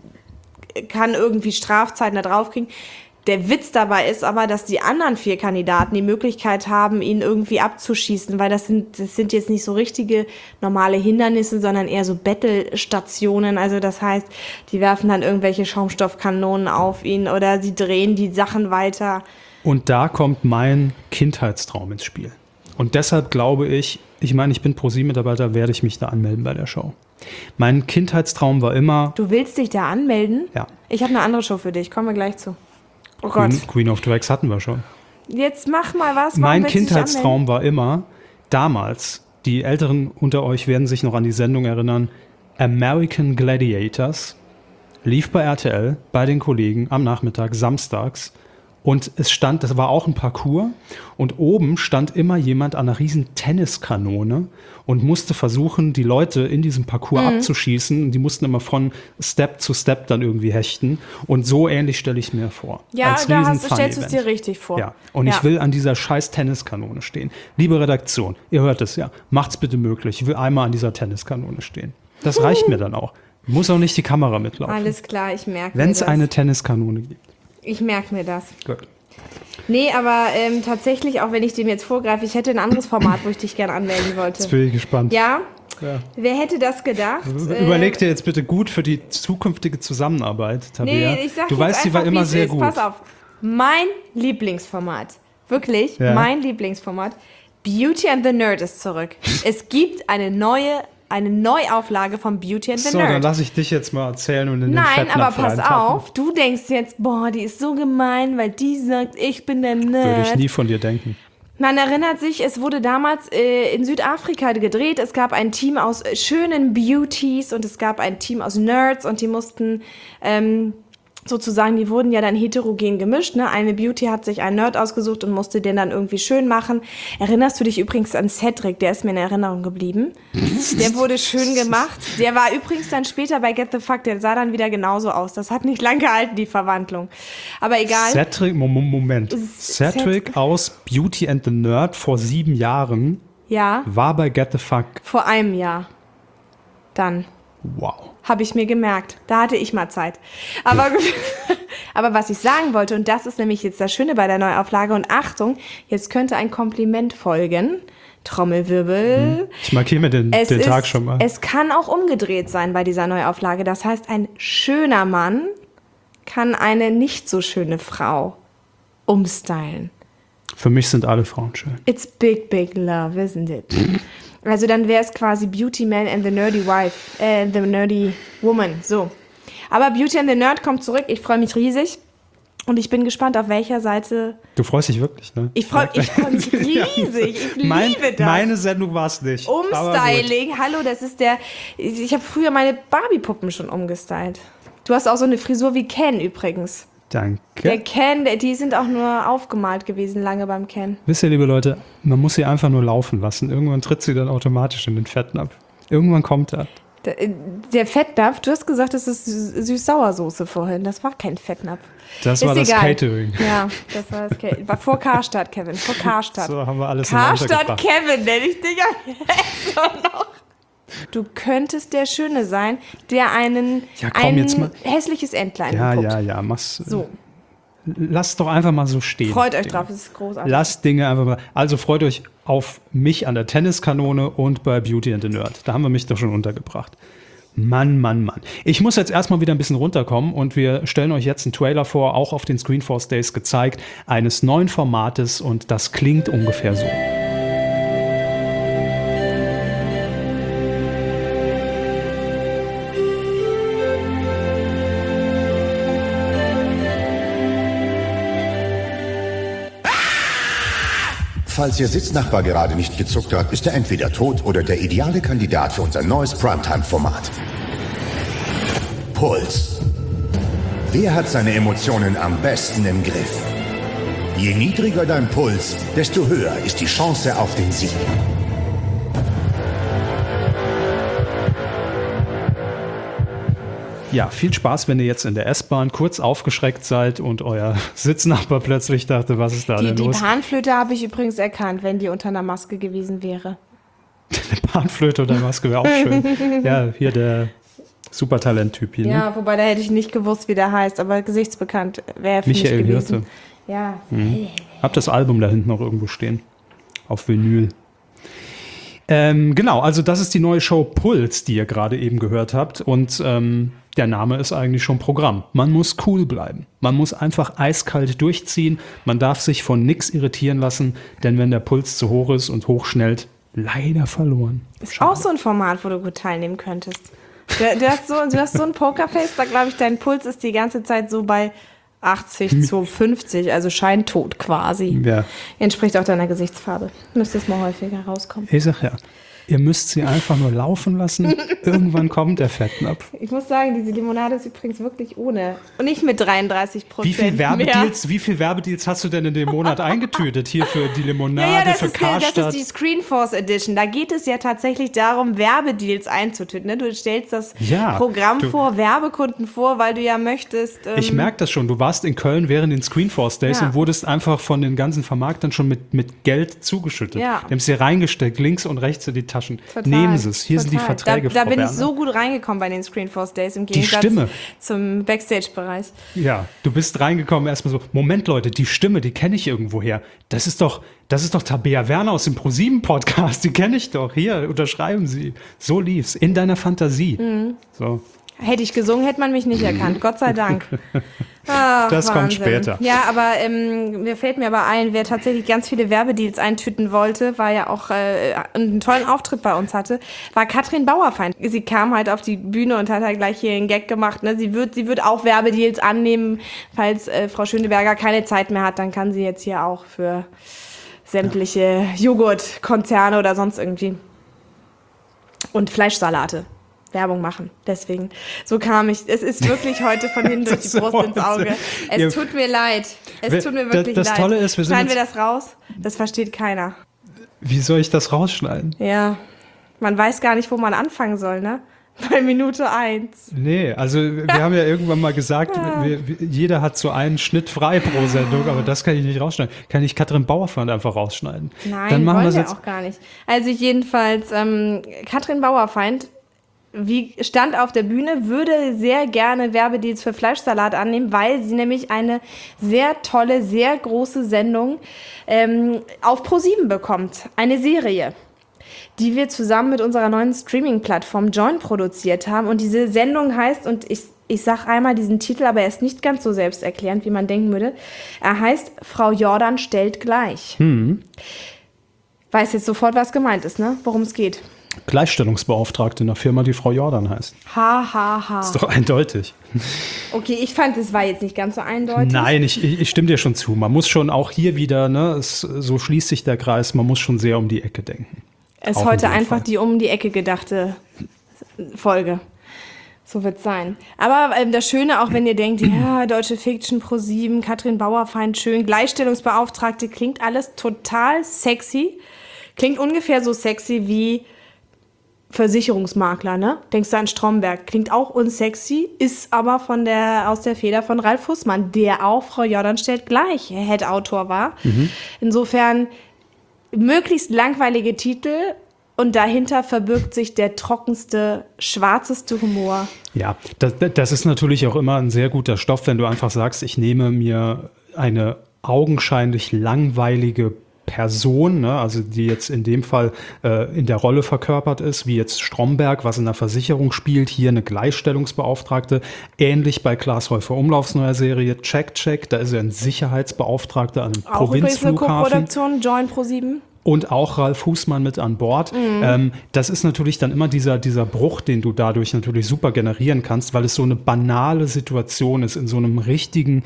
kann irgendwie Strafzeiten da drauf kriegen. Der Witz dabei ist aber, dass die anderen 4 Kandidaten die Möglichkeit haben, ihn irgendwie abzuschießen, weil das sind jetzt nicht so richtige normale Hindernisse, sondern eher so Battle-Stationen. Also das heißt, die werfen dann irgendwelche Schaumstoffkanonen auf ihn oder sie drehen die Sachen weiter. Und da kommt mein Kindheitstraum ins Spiel. Und deshalb glaube ich meine, ich bin Pro7-Mitarbeiter, werde ich mich da anmelden bei der Show. Mein Kindheitstraum war immer, Du willst dich da anmelden? Ja. Ich habe eine andere Show für dich, kommen wir gleich zu. Oh Gott, Queen of Drags hatten wir schon. jetzt mach mal was. Warum Mein willst du dich Kindheitstraum war immer, damals, die Älteren unter euch werden sich noch an die Sendung erinnern, American Gladiators. lief bei RTL, bei den Kollegen am Nachmittag, samstags. Und das war auch ein Parcours. Und oben stand immer jemand an einer riesen Tenniskanone und musste versuchen, die Leute in diesem Parcours abzuschießen. Und die mussten immer von Step zu Step dann irgendwie hechten. Und so ähnlich stelle ich mir vor. Ja, als da riesen stellst du es Fun-Event. dir richtig vor. Ja. Und ich will an dieser scheiß Tenniskanone stehen. Liebe Redaktion, ihr hört es ja. Macht's bitte möglich. Ich will einmal an dieser Tenniskanone stehen. Das reicht mir dann auch. Muss auch nicht die Kamera mitlaufen. Alles klar, ich merke mir Wenn das. es eine Tenniskanone gibt. Ich merke mir das. Gut. Nee, aber tatsächlich, auch wenn ich dem jetzt vorgreife, ich hätte ein anderes Format, wo ich dich gerne anmelden wollte. Jetzt bin ich gespannt. Ja? Ja. Wer hätte das gedacht? Überleg dir jetzt bitte gut für die zukünftige Zusammenarbeit, Tabea. Nee, ich sag du jetzt weißt, die war einfach, immer wie es sehr ist. gut. Pass auf. Mein Lieblingsformat. Wirklich, Ja. mein Lieblingsformat. Beauty and the Nerd ist zurück. Es gibt eine Neuauflage von Beauty and the So, Nerd. dann lass ich dich jetzt mal erzählen und in den Nein, Fettnapf aber pass reintappen. auf, du denkst jetzt, boah, die ist so gemein, weil die sagt, ich bin der Nerd. Würde ich nie von dir denken. Man erinnert sich, es wurde damals in Südafrika gedreht. Es gab ein Team aus schönen Beauties und es gab ein Team aus Nerds und die mussten sozusagen, die wurden ja dann heterogen gemischt. Ne? Eine Beauty hat sich einen Nerd ausgesucht und musste den dann irgendwie schön machen. Erinnerst du dich übrigens an Cedric? Der ist mir in Erinnerung geblieben. Der wurde schön gemacht. Der war übrigens dann später bei Get the Fuck, der sah dann wieder genauso aus. Das hat nicht lang gehalten, die Verwandlung. Aber egal. Moment. Cedric aus Beauty and the Nerd vor 7 Jahren Ja, war bei Get the Fuck. vor einem Jahr. Dann. Wow. Habe ich mir gemerkt. Da hatte ich mal Zeit. Aber gut. Aber was ich sagen wollte, und das ist nämlich jetzt das Schöne bei der Neuauflage, und Achtung, jetzt könnte ein Kompliment folgen. Trommelwirbel. Ich markiere mir den Tag schon mal. Es kann auch umgedreht sein bei dieser Neuauflage. Das heißt, ein schöner Mann kann eine nicht so schöne Frau umstylen. Für mich sind alle Frauen schön. It's big, big love, isn't it? Also dann wäre es quasi Beauty Man and the Nerdy Wife, the Nerdy Woman, so. Aber Beauty and the Nerd kommt zurück, ich freue mich riesig und ich bin gespannt, auf welcher Seite. Du freust dich wirklich, ne? Ich freu mich riesig, ich liebe das. Meine Sendung war es nicht. aber gut. Umstyling, hallo, das ist ich habe früher meine Barbie-Puppen schon umgestylt. Du hast auch so eine Frisur wie Ken übrigens. Danke. Der Ken, die sind auch nur aufgemalt gewesen, lange beim Ken. Wisst ihr, liebe Leute, man muss sie einfach nur laufen lassen. Irgendwann tritt sie dann automatisch in den Fettnapf. Irgendwann kommt er. Der Fettnapf, du hast gesagt, das ist Süß-Sauersoße vorhin. Das war kein Fettnapf. Das Ist war das egal. Catering. Ja, das war das Catering. War vor Karstadt, Kevin. Vor Karstadt. So haben wir alles Karstadt gebracht. Kevin, nenne ich dich ja jetzt noch. Du könntest der Schöne sein, der Ja, komm, jetzt mal. hässliches Entlein Ja, guckt. ja, mach's. So, Lasst doch einfach mal so stehen. freut euch Dinge. drauf, es ist großartig. Lasst Dinge einfach mal. Also freut euch auf mich an der Tenniskanone und bei Beauty and the Nerd. Da haben wir mich doch schon untergebracht. Mann, Mann, Mann. Ich muss jetzt erstmal wieder ein bisschen runterkommen und wir stellen euch jetzt einen Trailer vor, auch auf den Screenforce Days gezeigt, eines neuen Formates und das klingt ungefähr so. Falls Ihr Sitznachbar gerade nicht gezuckt hat, ist er entweder tot oder der ideale Kandidat für unser neues Primetime-Format. Puls. Wer hat seine Emotionen am besten im Griff? Je niedriger dein Puls, desto höher ist die Chance auf den Sieg. Ja, viel Spaß, wenn ihr jetzt in der S-Bahn kurz aufgeschreckt seid und euer Sitznachbar plötzlich dachte, was ist da denn Die los? Panflöte habe ich übrigens erkannt, wenn die unter einer Maske gewesen wäre. Eine Panflöte oder Maske wäre auch schön. Ja, hier der Supertalent-Typ hier. Ne? Ja, wobei da hätte ich nicht gewusst, wie der heißt, aber gesichtsbekannt wäre für mich Michael gewesen. Hirte. Ja. Hab das Album da hinten noch irgendwo stehen. Auf Vinyl. Genau, also das ist die neue Show Puls, die ihr gerade eben gehört habt. Und der Name ist eigentlich schon Programm. Man muss cool bleiben. Man muss einfach eiskalt durchziehen. Man darf sich von nix irritieren lassen, denn wenn der Puls zu hoch ist und hochschnellt, leider verloren. Ist auch so ein Format, wo du gut teilnehmen könntest. Du hast so ein Pokerface, da glaube ich, dein Puls ist die ganze Zeit so bei 80 zu 50, also scheintot quasi. Ja. Entspricht auch deiner Gesichtsfarbe. Müsste es mal häufiger rauskommen. Ich sag ja. Ihr müsst sie einfach nur laufen lassen. Irgendwann kommt der Fettnapf. Ich muss sagen, diese Limonade ist übrigens wirklich ohne. Und nicht mit 33%. Wie viel Werbedeals hast du denn in dem Monat eingetütet? Hier für die Limonade, für Karstadt? Das ist die Screenforce Edition. Da geht es ja tatsächlich darum, Werbedeals einzutüten. Ne? Du stellst das Programm vor, Werbekunden vor, weil du ja möchtest. Ich merke das schon. Du warst in Köln während den Screenforce Days und wurdest einfach von den ganzen Vermarktern schon mit Geld zugeschüttet. Ja. Die haben es dir reingesteckt, links und rechts in die Taschen. Total, nehmen Sie es. Hier sind die Verträge. Da bin ich so gut reingekommen bei den Screenforce Days im Gegensatz zum Backstage-Bereich. Ja, du bist reingekommen erstmal so, Moment Leute, die Stimme, die kenne ich irgendwoher. Das ist doch Tabea Werner aus dem ProSieben-Podcast, die kenne ich doch. Hier, unterschreiben Sie. So lief's. In deiner Fantasie. Mhm. So. Hätte ich gesungen, hätte man mich nicht erkannt. Gott sei Dank. Ach, das kommt später. Ja, aber mir fällt mir aber ein, wer tatsächlich ganz viele Werbedeals eintüten wollte, war ja auch einen tollen Auftritt bei uns hatte, war Katrin Bauerfeind. Sie kam halt auf die Bühne und hat halt gleich hier einen Gag gemacht. Ne? Sie wird auch Werbedeals annehmen, falls Frau Schöneberger keine Zeit mehr hat, dann kann sie jetzt hier auch für sämtliche Joghurtkonzerne oder sonst irgendwie und Fleischsalate Werbung machen. Deswegen, so kam ich. Es ist wirklich heute von hinten durch die Brust ins Auge. Es tut mir leid. Es tut mir wirklich leid. Das Tolle ist, schneiden wir das raus? Das versteht keiner. Wie soll ich das rausschneiden? Ja, man weiß gar nicht, wo man anfangen soll, ne? Bei Minute 1. Nee, also wir haben ja irgendwann mal gesagt, jeder hat so einen Schnitt frei pro Sendung, aber das kann ich nicht rausschneiden. Kann ich Katrin Bauerfeind einfach rausschneiden? Nein, dann machen wollen wir auch gar nicht. Also jedenfalls, Katrin Bauerfeind, wie stand auf der Bühne, würde sehr gerne Werbedeals für Fleischsalat annehmen, weil sie nämlich eine sehr tolle, sehr große Sendung auf ProSieben bekommt. Eine Serie, die wir zusammen mit unserer neuen Streaming-Plattform Join produziert haben. Und diese Sendung heißt, und ich sage einmal diesen Titel, aber er ist nicht ganz so selbsterklärend, wie man denken würde. Er heißt Frau Jordan stellt gleich. Weiß jetzt sofort, was gemeint ist, ne? Worum es geht. Gleichstellungsbeauftragte in einer Firma, die Frau Jordan heißt. Ist doch eindeutig. Okay, ich fand, es war jetzt nicht ganz so eindeutig. Nein, ich stimme dir schon zu. Man muss schon auch hier wieder, ne, so schließt sich der Kreis, man muss schon sehr um die Ecke denken. Es ist heute einfach die um die Ecke gedachte Folge. So wird es sein. Aber das Schöne, auch wenn ihr denkt, ja, Deutsche Fiction, ProSieben, Katrin Bauerfeind, schön, Gleichstellungsbeauftragte, klingt alles total sexy. Klingt ungefähr so sexy wie Versicherungsmakler, ne? Denkst du an Stromberg? Klingt auch unsexy, ist aber aus der Feder von Ralf Fußmann, der auch Frau Jordan stellt gleich Head-Autor war. Insofern möglichst langweilige Titel und dahinter verbirgt sich der trockenste, schwarzeste Humor. Ja, das ist natürlich auch immer ein sehr guter Stoff, wenn du einfach sagst, ich nehme mir eine augenscheinlich langweilige Person, ne, also die jetzt in dem Fall in der Rolle verkörpert ist, wie jetzt Stromberg, was in der Versicherung spielt, hier eine Gleichstellungsbeauftragte, ähnlich bei Klaas Häufer Umlaufs neuer Serie Check, da ist er ein Sicherheitsbeauftragter an einem Provinzflughafen. Auch eine Co-Produktion, Join ProSieben. Und auch Ralf Fußmann mit an Bord. Das ist natürlich dann immer dieser Bruch, den du dadurch natürlich super generieren kannst, weil es so eine banale Situation ist in so einem richtigen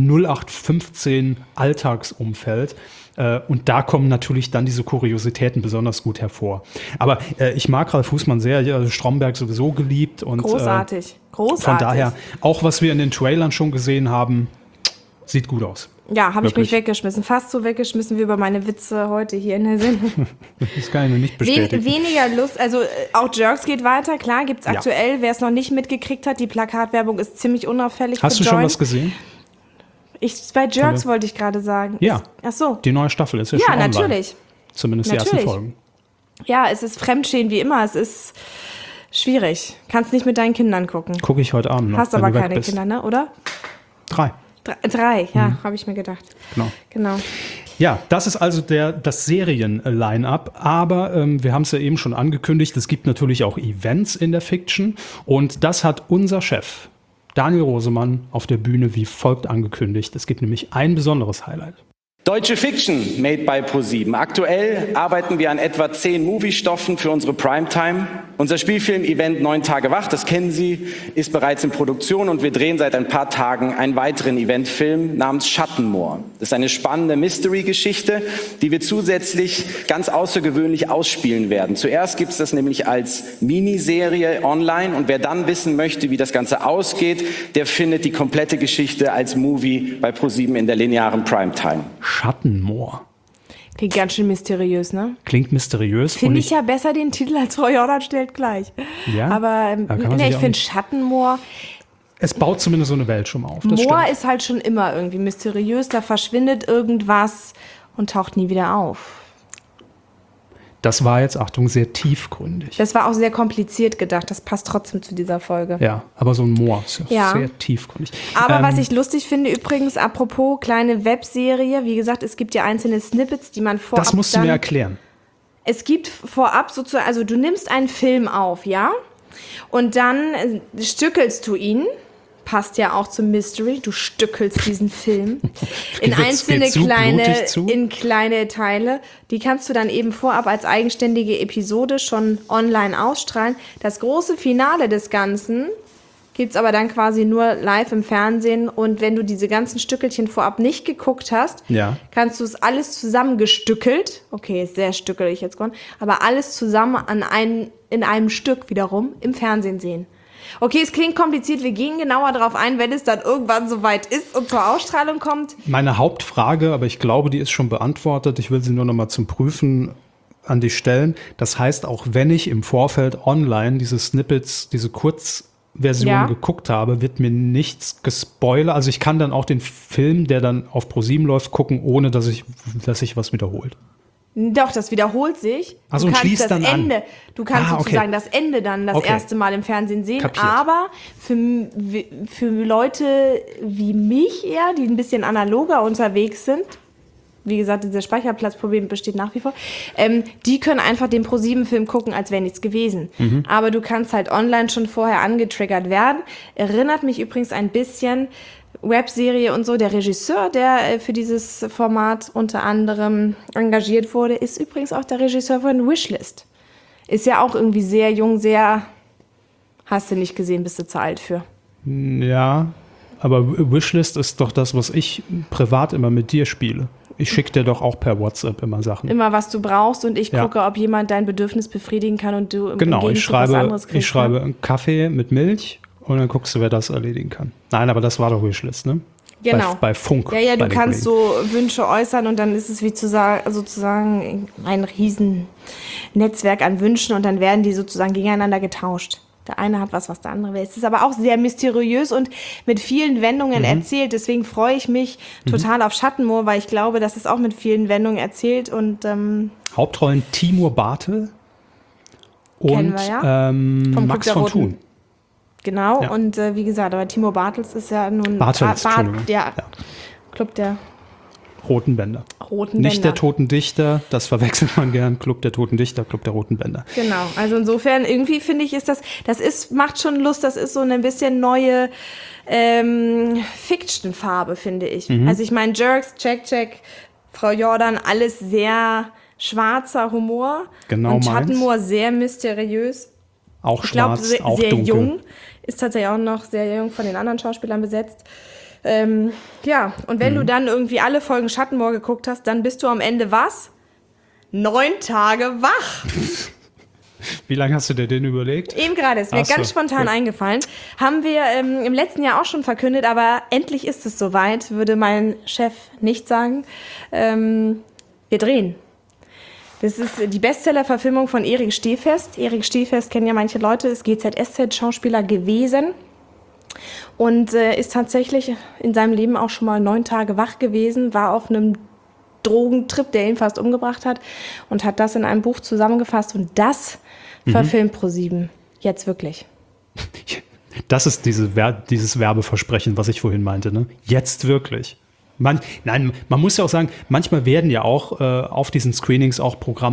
0815 Alltagsumfeld. Und da kommen natürlich dann diese Kuriositäten besonders gut hervor. Aber ich mag Ralf Fußmann sehr, also Stromberg sowieso geliebt. Und, großartig. Von daher, auch was wir in den Trailern schon gesehen haben, sieht gut aus. Ja, habe ich mich weggeschmissen. Fast so weggeschmissen wie über meine Witze heute hier in der Sendung. Das kann ich nur nicht bestätigen. Weniger Lust, also auch Jerks geht weiter, klar, gibt's aktuell. Wer es noch nicht mitgekriegt hat, die Plakatwerbung ist ziemlich unauffällig. Hast du schon was gesehen? Bei Jerks wollte ich gerade sagen. Ja. Ach so. Die neue Staffel ist ja schon online. Ja, natürlich. Zumindest die ersten Folgen. Ja, es ist Fremdschämen wie immer. Es ist schwierig. Kannst nicht mit deinen Kindern gucken. Gucke ich heute Abend noch. Hast aber keine Kinder, ne? Oder? 3. 3, ja, habe ich mir gedacht. Genau. Ja, das ist also das Serien-Line-Up, aber wir haben es ja eben schon angekündigt, es gibt natürlich auch Events in der Fiction und das hat unser Chef Daniel Rosemann auf der Bühne wie folgt angekündigt. Es gibt nämlich ein besonderes Highlight. Deutsche Fiction, made by ProSieben. Aktuell arbeiten wir an etwa 10 Moviestoffen für unsere Primetime. Unser Spielfilm-Event 9 Tage wach, das kennen Sie, ist bereits in Produktion und wir drehen seit ein paar Tagen einen weiteren Eventfilm namens Schattenmoor. Das ist eine spannende Mystery-Geschichte, die wir zusätzlich ganz außergewöhnlich ausspielen werden. Zuerst gibt es das nämlich als Miniserie online und wer dann wissen möchte, wie das Ganze ausgeht, der findet die komplette Geschichte als Movie bei ProSieben in der linearen Primetime. Schattenmoor. Klingt ganz schön mysteriös, ne? Klingt mysteriös. Finde ich ja besser den Titel als Frau Jordan stellt gleich. Ja, aber ich finde Schattenmoor. Es baut zumindest so eine Welt schon auf. Moor ist halt schon immer irgendwie mysteriös. Da verschwindet irgendwas und taucht nie wieder auf. Das war jetzt, Achtung, sehr tiefgründig. Das war auch sehr kompliziert gedacht. Das passt trotzdem zu dieser Folge. Ja, aber so ein Moor ist ja sehr tiefgründig. Aber was ich lustig finde, übrigens, apropos kleine Webserie, wie gesagt, es gibt ja einzelne Snippets, die man vorab. Das musst du mir erklären. Es gibt vorab sozusagen, also du nimmst einen Film auf, ja? Und dann stückelst du ihn. Passt ja auch zum Mystery. Du stückelst diesen Film in einzelne kleine Teile. Die kannst du dann eben vorab als eigenständige Episode schon online ausstrahlen. Das große Finale des Ganzen gibt's aber dann quasi nur live im Fernsehen. Und wenn du diese ganzen Stückelchen vorab nicht geguckt hast, kannst du es alles zusammengestückelt, okay, ist sehr stückelig jetzt geworden, aber alles zusammen in einem Stück wiederum im Fernsehen sehen. Okay, es klingt kompliziert, wir gehen genauer darauf ein, wenn es dann irgendwann soweit ist und zur Ausstrahlung kommt. Meine Hauptfrage, aber ich glaube, die ist schon beantwortet, ich will sie nur noch mal zum Prüfen an dich stellen. Das heißt, auch wenn ich im Vorfeld online diese Snippets, diese Kurzversion geguckt habe, wird mir nichts gespoilert. Also ich kann dann auch den Film, der dann auf ProSieben läuft, gucken, ohne dass sich was wiederholt. Doch, das wiederholt sich. Also und schließt dann Ende, an. Du kannst sozusagen das Ende dann das erste Mal im Fernsehen sehen. Kapiert. Aber für Leute wie mich eher, die ein bisschen analoger unterwegs sind, wie gesagt, dieses Speicherplatzproblem besteht nach wie vor, die können einfach den ProSieben-Film gucken, als wäre nichts gewesen. Aber du kannst halt online schon vorher angetriggert werden. Erinnert mich übrigens ein bisschen Webserie und so. Der Regisseur, der für dieses Format unter anderem engagiert wurde, ist übrigens auch der Regisseur von Wishlist. Ist ja auch irgendwie sehr jung, sehr hast du nicht gesehen, bist du zu alt für. Ja, aber Wishlist ist doch das, was ich privat immer mit dir spiele. Ich schicke dir doch auch per WhatsApp immer Sachen. Immer, was du brauchst und ich gucke, ob jemand dein Bedürfnis befriedigen kann und du im Gegenzug was anderes kriegst. Ich schreibe einen Kaffee mit Milch und dann guckst du, wer das erledigen kann. Nein, aber das war doch Wishlist, ne? Genau. Bei Funk. Ja, du kannst so Wünsche äußern und dann ist es wie sozusagen ein riesen Netzwerk an Wünschen und dann werden die sozusagen gegeneinander getauscht. Der eine hat was der andere will. Es ist aber auch sehr mysteriös und mit vielen Wendungen erzählt. Deswegen freue ich mich total auf Schattenmoor, weil ich glaube, das ist auch mit vielen Wendungen erzählt. Und Hauptrollen Timur Bartel und Max von Thun. Genau, und wie gesagt, aber Timur Bartels ist ja nun Club der Roten Bänder. Nicht der Toten Dichter, das verwechselt man gern. Club der Toten Dichter, Club der Roten Bänder. Genau, also insofern irgendwie finde ich, macht schon Lust, das ist so eine bisschen neue Fiction-Farbe, finde ich. Also ich meine, Jerks, Check, Frau Jordan, alles sehr schwarzer Humor. Genau, und Schattenmoor sehr mysteriös. Auch schwarz, auch sehr dunkel. Jung. Ist tatsächlich auch noch sehr jung von den anderen Schauspielern besetzt. Und wenn du dann irgendwie alle Folgen Schattenmoor geguckt hast, dann bist du am Ende was? 9 Tage wach. Wie lange hast du dir den überlegt? Eben gerade, ist mir ganz spontan eingefallen. Haben wir im letzten Jahr auch schon verkündet, aber endlich ist es soweit, würde mein Chef nicht sagen. Wir drehen. Das ist die Bestseller-Verfilmung von Erik Stehfest. Erik Stehfest kennen ja manche Leute, ist GZSZ-Schauspieler gewesen und ist tatsächlich in seinem Leben auch schon mal 9 Tage wach gewesen, war auf einem Drogentrip, der ihn fast umgebracht hat und hat das in einem Buch zusammengefasst und das verfilmt ProSieben. Jetzt wirklich. Das ist dieses Werbeversprechen, was ich vorhin meinte, ne? Jetzt wirklich. Man muss ja auch sagen, manchmal werden ja auch auf diesen Screenings auch Programme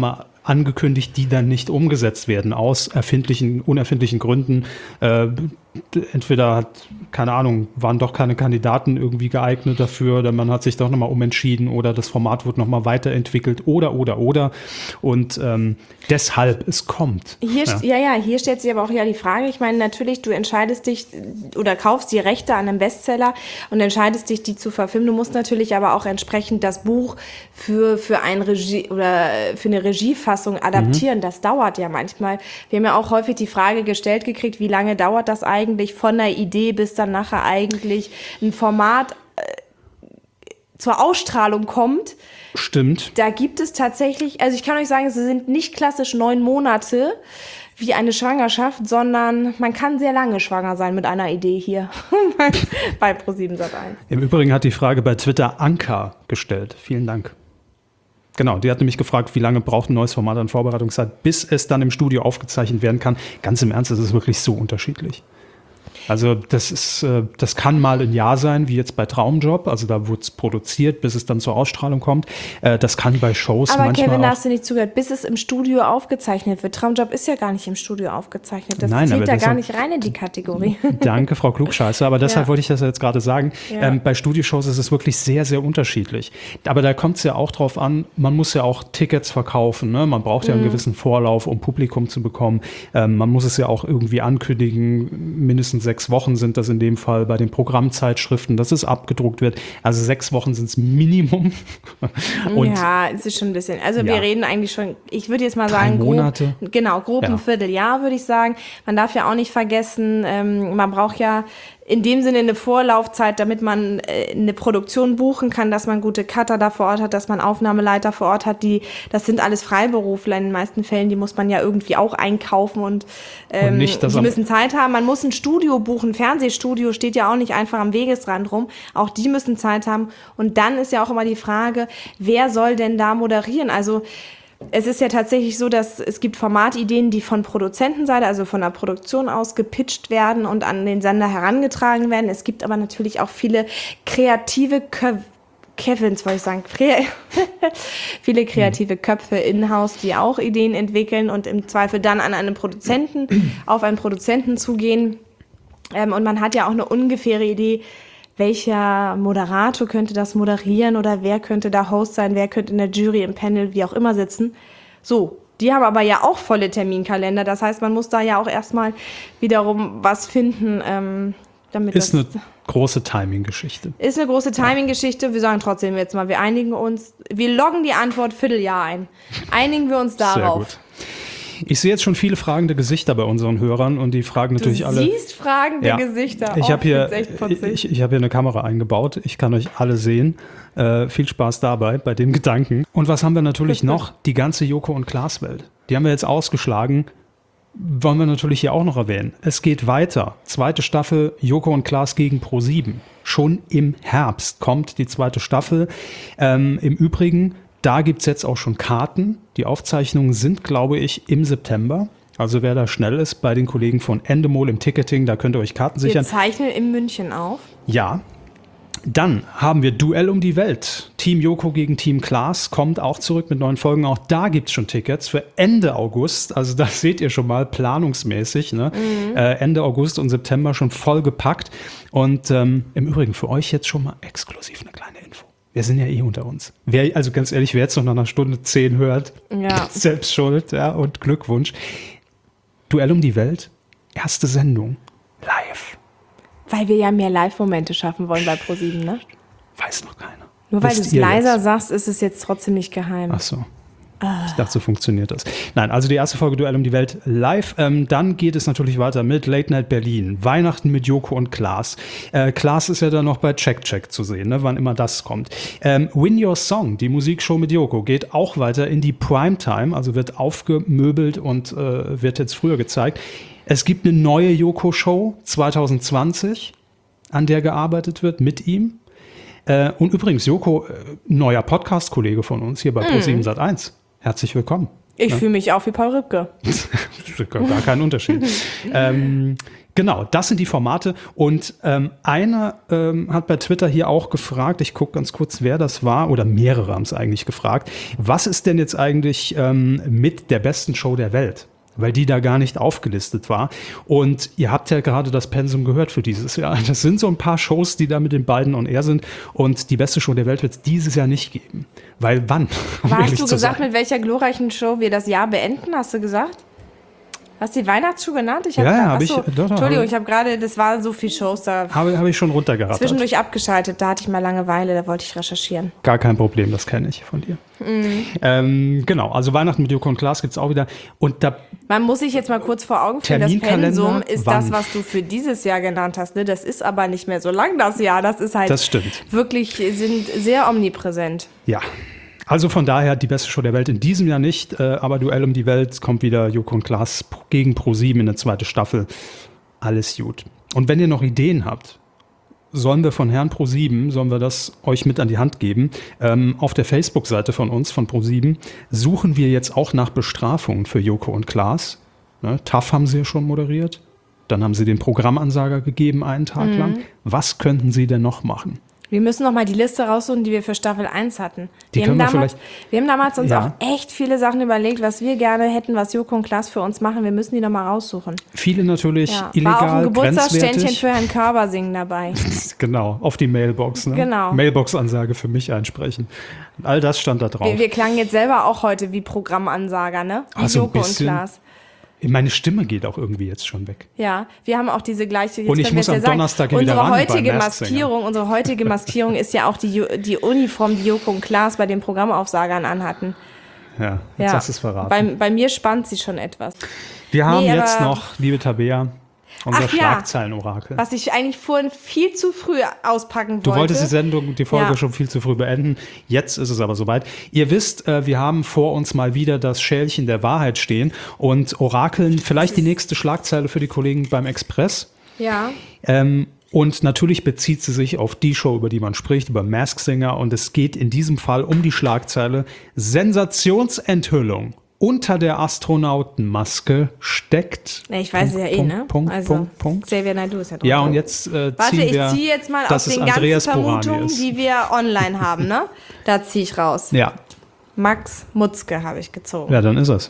angekündigt, die dann nicht umgesetzt werden, aus unerfindlichen Gründen. Entweder waren doch keine Kandidaten irgendwie geeignet dafür, oder man hat sich doch nochmal umentschieden, oder das Format wird nochmal weiterentwickelt, oder. Und deshalb, es kommt. Hier stellt sich aber auch die Frage, ich meine, natürlich, du entscheidest dich oder kaufst die Rechte an einem Bestseller und entscheidest dich, die zu verfilmen. Du musst natürlich aber auch entsprechend das Buch für eine Regiefassung adaptieren. Das dauert ja manchmal. Wir haben ja auch häufig die Frage gestellt gekriegt, wie lange dauert das eigentlich von der Idee, bis dann nachher eigentlich ein Format zur Ausstrahlung kommt. Stimmt. Da gibt es tatsächlich, also ich kann euch sagen, es sind nicht klassisch 9 Monate wie eine Schwangerschaft, sondern man kann sehr lange schwanger sein mit einer Idee hier bei ProSieben Sat.1. Im Übrigen hat die Frage bei Twitter Anka gestellt. Vielen Dank. Genau, die hat nämlich gefragt, wie lange braucht ein neues Format an Vorbereitungszeit, bis es dann im Studio aufgezeichnet werden kann. Ganz im Ernst, es ist wirklich so unterschiedlich. Also das kann mal ein Jahr sein, wie jetzt bei Traumjob. Also da wird es produziert, bis es dann zur Ausstrahlung kommt. Das kann bei Shows aber manchmal Kevin, da auch. hast du nicht zugehört, bis es im Studio aufgezeichnet wird. Traumjob ist ja gar nicht im Studio aufgezeichnet. Das Nein, zählt aber da gar nicht rein in die Kategorie. Danke, Frau Klugscheißer. Aber deshalb wollte ich das jetzt gerade sagen. Ja. Bei Studioshows ist es wirklich sehr, sehr unterschiedlich. Aber da kommt es ja auch drauf an, man muss ja auch Tickets verkaufen. Ne? Man braucht ja einen gewissen Vorlauf, um Publikum zu bekommen. Man muss es ja auch irgendwie ankündigen. Mindestens 6 Wochen sind das in dem Fall bei den Programmzeitschriften, dass es abgedruckt wird. Also 6 Wochen sind es Minimum. Und ja, es ist schon ein bisschen. Also wir reden eigentlich schon, ich würde jetzt mal 3 sagen, Monate. Grob ein Vierteljahr, würde ich sagen. Man darf ja auch nicht vergessen, man braucht ja in dem Sinne eine Vorlaufzeit, damit man eine Produktion buchen kann, dass man gute Cutter da vor Ort hat, dass man Aufnahmeleiter vor Ort hat. Das sind alles Freiberufler in den meisten Fällen, die muss man ja irgendwie auch einkaufen und nicht, die müssen Zeit haben. Man muss ein Studio buchen, ein Fernsehstudio steht ja auch nicht einfach am Wegesrand rum. Auch die müssen Zeit haben. Und dann ist ja auch immer die Frage, wer soll denn da moderieren? Also es ist ja tatsächlich so, dass es gibt Formatideen, die von Produzentenseite, also von der Produktion aus gepitcht werden und an den Sender herangetragen werden. Es gibt aber natürlich auch viele kreative viele kreative Köpfe in-house, die auch Ideen entwickeln und im Zweifel dann auf einen Produzenten zugehen. Und man hat ja auch eine ungefähre Idee, welcher Moderator könnte das moderieren oder wer könnte da Host sein, wer könnte in der Jury, im Panel, wie auch immer sitzen. So, die haben aber ja auch volle Terminkalender. Das heißt, man muss da ja auch erstmal wiederum was finden, damit ist eine große Timing-Geschichte. Ist eine große Timing-Geschichte. Wir sagen trotzdem jetzt mal, wir einigen uns, wir loggen die Antwort Vierteljahr ein. Einigen wir uns darauf. Sehr gut. Ich sehe jetzt schon viele fragende Gesichter bei unseren Hörern und die fragen natürlich alle. Du siehst fragende Gesichter. Ich habe hier eine Kamera eingebaut. Ich kann euch alle sehen. Viel Spaß dabei bei den Gedanken. Und was haben wir natürlich noch? Die ganze Joko und Klaas Welt. Die haben wir jetzt ausgeschlagen. Wollen wir natürlich hier auch noch erwähnen. Es geht weiter. 2. Staffel Joko und Klaas gegen ProSieben. Schon im Herbst kommt die 2. Staffel. Im Übrigen, da gibt es jetzt auch schon Karten. Die Aufzeichnungen sind, glaube ich, im September. Also wer da schnell ist, bei den Kollegen von Endemol im Ticketing, da könnt ihr euch Karten sichern. Wir zeichnen in München auf. Ja. Dann haben wir Duell um die Welt. Team Joko gegen Team Klaas kommt auch zurück mit neuen Folgen. Auch da gibt es schon Tickets für Ende August. Also das seht ihr schon mal planungsmäßig. Ne? Ende August und September schon voll gepackt. Und im Übrigen für euch jetzt schon mal exklusiv eine kleine Info. Wir sind ja unter uns. Also ganz ehrlich, wer jetzt noch nach einer Stunde 10 hört, selbst schuld, ja, und Glückwunsch. Duell um die Welt, erste Sendung, live. Weil wir ja mehr Live-Momente schaffen wollen bei ProSieben, ne? Weiß noch keiner. Nur weil du es leiser sagst, ist es jetzt trotzdem nicht geheim. Ach so. Ich dachte, so funktioniert das. Nein, also die erste Folge Duell um die Welt live. Dann geht es natürlich weiter mit Late Night Berlin. Weihnachten mit Joko und Klaas. Klaas ist ja dann noch bei Check Check zu sehen, ne, wann immer das kommt. Win Your Song, die Musikshow mit Joko, geht auch weiter in die Primetime, also wird aufgemöbelt und wird jetzt früher gezeigt. Es gibt eine neue Joko-Show 2020, an der gearbeitet wird mit ihm. Und übrigens, Joko, neuer Podcast-Kollege von uns hier bei ProSieben Sat.1. Herzlich willkommen. Ich fühle mich auch wie Paul Ripke. Gar kein Unterschied. Genau, das sind die Formate. Und einer hat bei Twitter hier auch gefragt, ich gucke ganz kurz, wer das war, oder mehrere haben es eigentlich gefragt, was ist denn jetzt eigentlich mit der besten Show der Welt? Weil die da gar nicht aufgelistet war. Und ihr habt ja gerade das Pensum gehört für dieses Jahr. Das sind so ein paar Shows, die da mit den beiden on air sind. Und die beste Show der Welt wird es dieses Jahr nicht geben. Weil wann? Hast du gesagt, mit welcher glorreichen Show wir das Jahr beenden? Hast du gesagt? Hast du die Weihnachtsshow genannt? Habe ich. Entschuldigung, ich habe gerade, das waren so viele Shows da. Habe ich schon runtergerattert. Zwischendurch abgeschaltet, da hatte ich mal Langeweile, da wollte ich recherchieren. Gar kein Problem, das kenne ich von dir. Genau, also Weihnachten mit Joko und Klaas gibt es auch wieder. Und da man muss sich jetzt mal kurz vor Augen führen, das Pensum ist das, was du für dieses Jahr genannt hast. Ne? Das ist aber nicht mehr so lang das Jahr. Das ist halt das stimmt. Wirklich, sind sehr omnipräsent. Ja. Also von daher die beste Show der Welt in diesem Jahr nicht, aber Duell um die Welt kommt wieder Joko und Klaas gegen Pro7 in der zweiten Staffel. Alles gut. Und wenn ihr noch Ideen habt, sollen wir von Herrn Pro7, sollen wir das euch mit an die Hand geben. Auf der Facebook-Seite von uns, von Pro7, suchen wir jetzt auch nach Bestrafungen für Joko und Klaas. Ne, TAF haben sie ja schon moderiert. Dann haben sie den Programmansager gegeben einen Tag lang. Was könnten sie denn noch machen? Wir müssen noch mal die Liste raussuchen, die wir für Staffel 1 hatten. Wir haben damals uns auch echt viele Sachen überlegt, was wir gerne hätten, was Joko und Klaas für uns machen. Wir müssen die noch mal raussuchen. Viele natürlich illegal, war auch ein Geburtstagsständchen grenzwertig. für Herrn Körber singen dabei. Genau, auf die Mailbox. Ne? Genau. Mailbox-Ansage für mich einsprechen. All das stand da drauf. Wir klangen jetzt selber auch heute wie Programmansager, ne? Wie so Joko und Klaas. Meine Stimme geht auch irgendwie jetzt schon weg. Ja, wir haben auch diese gleiche. Und ich muss am Donnerstag wieder ran Unsere heutige Maskierung ist ja auch die Uniform, die Joko und Klaas bei den Programmaufsagern anhatten. Ja, jetzt hast du es verraten. Bei mir spannt sie schon etwas. Wir haben jetzt noch, liebe Tabea, unser Schlagzeilenorakel. Was ich eigentlich vorhin viel zu früh auspacken wollte. Du wolltest die Folge schon viel zu früh beenden. Jetzt ist es aber soweit. Ihr wisst, wir haben vor uns mal wieder das Schälchen der Wahrheit stehen und orakeln vielleicht die nächste Schlagzeile für die Kollegen beim Express. Ja. Und natürlich bezieht sie sich auf die Show, über die man spricht, über Masked Singer. Und es geht in diesem Fall um die Schlagzeile Sensationsenthüllung. Unter der Astronautenmaske steckt. Ich weiß es ja ne? Xavier Naidoo ist ja drauf. Ja, und jetzt ziehen wir. Ich ziehe jetzt mal aus den ganzen Vermutungen, die wir online haben, ne? Da ziehe ich raus. Ja. Max Mutzke habe ich gezogen. Ja, dann ist es.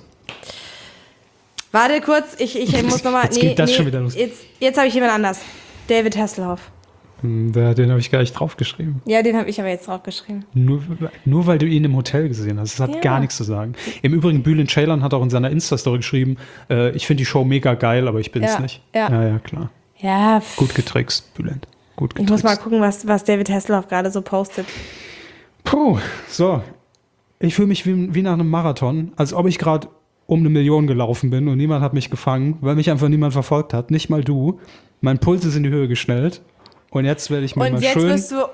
Warte kurz, ich muss nochmal. Jetzt geht das schon wieder los. Jetzt habe ich jemand anders. David Hasselhoff. Den habe ich gar nicht draufgeschrieben. Ja, den habe ich aber jetzt draufgeschrieben. Nur weil du ihn im Hotel gesehen hast. Das hat gar nichts zu sagen. Im Übrigen, Bülent Ceylan hat auch in seiner Insta-Story geschrieben, ich finde die Show mega geil, aber ich bin's nicht. Ja, klar. Ja. Gut getrickst, Bülent. Gut getrickst. Ich muss mal gucken, was David Hasselhoff gerade so postet. Puh, so. Ich fühle mich wie nach einem Marathon, als ob ich gerade um 1 Million gelaufen bin und niemand hat mich gefangen, weil mich einfach niemand verfolgt hat. Nicht mal du. Mein Puls ist in die Höhe geschnellt. Und jetzt werde ich mir mal schön... Und jetzt wirst du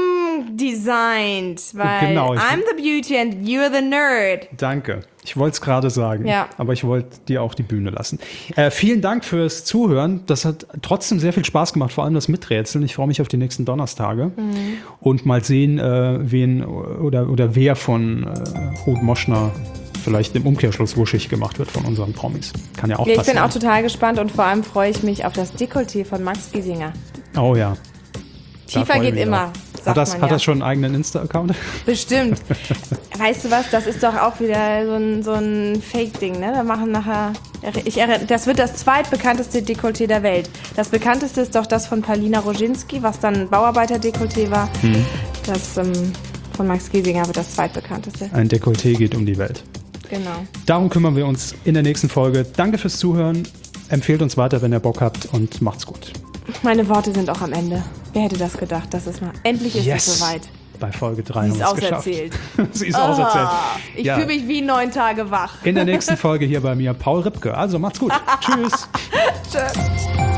umdesignt, weil genau, I'm the beauty and you're the nerd. Danke. Ich wollte es gerade sagen, aber ich wollte dir auch die Bühne lassen. Vielen Dank fürs Zuhören. Das hat trotzdem sehr viel Spaß gemacht, vor allem das Miträtseln. Ich freue mich auf die nächsten Donnerstage und mal sehen, wen oder wer von Ruth Moschner vielleicht im Umkehrschluss wuschig gemacht wird von unseren Promis. Kann ja auch passieren. Ich bin auch total gespannt und vor allem freue ich mich auf das Dekolleté von Max Giesinger. Oh ja. Tiefer geht immer. Hat das schon einen eigenen Insta-Account? Bestimmt. Weißt du was, das ist doch auch wieder so ein Fake-Ding, ne? Da machen nachher... Das wird das zweitbekannteste Dekolleté der Welt. Das bekannteste ist doch das von Paulina Roginski, was dann Bauarbeiter-Dekolleté war. Das von Max Giesinger wird das zweitbekannteste. Ein Dekolleté geht um die Welt. Genau. Darum kümmern wir uns in der nächsten Folge. Danke fürs Zuhören. Empfehlt uns weiter, wenn ihr Bock habt und macht's gut. Meine Worte sind auch am Ende. Wer hätte das gedacht? Das ist mal. Endlich ist es soweit. Bei Folge 3 haben wir es geschafft. Sie ist auserzählt. Ich fühle mich wie 9 Tage wach. In der nächsten Folge hier bei mir Paul Ripke. Also macht's gut. Tschüss. Tschüss.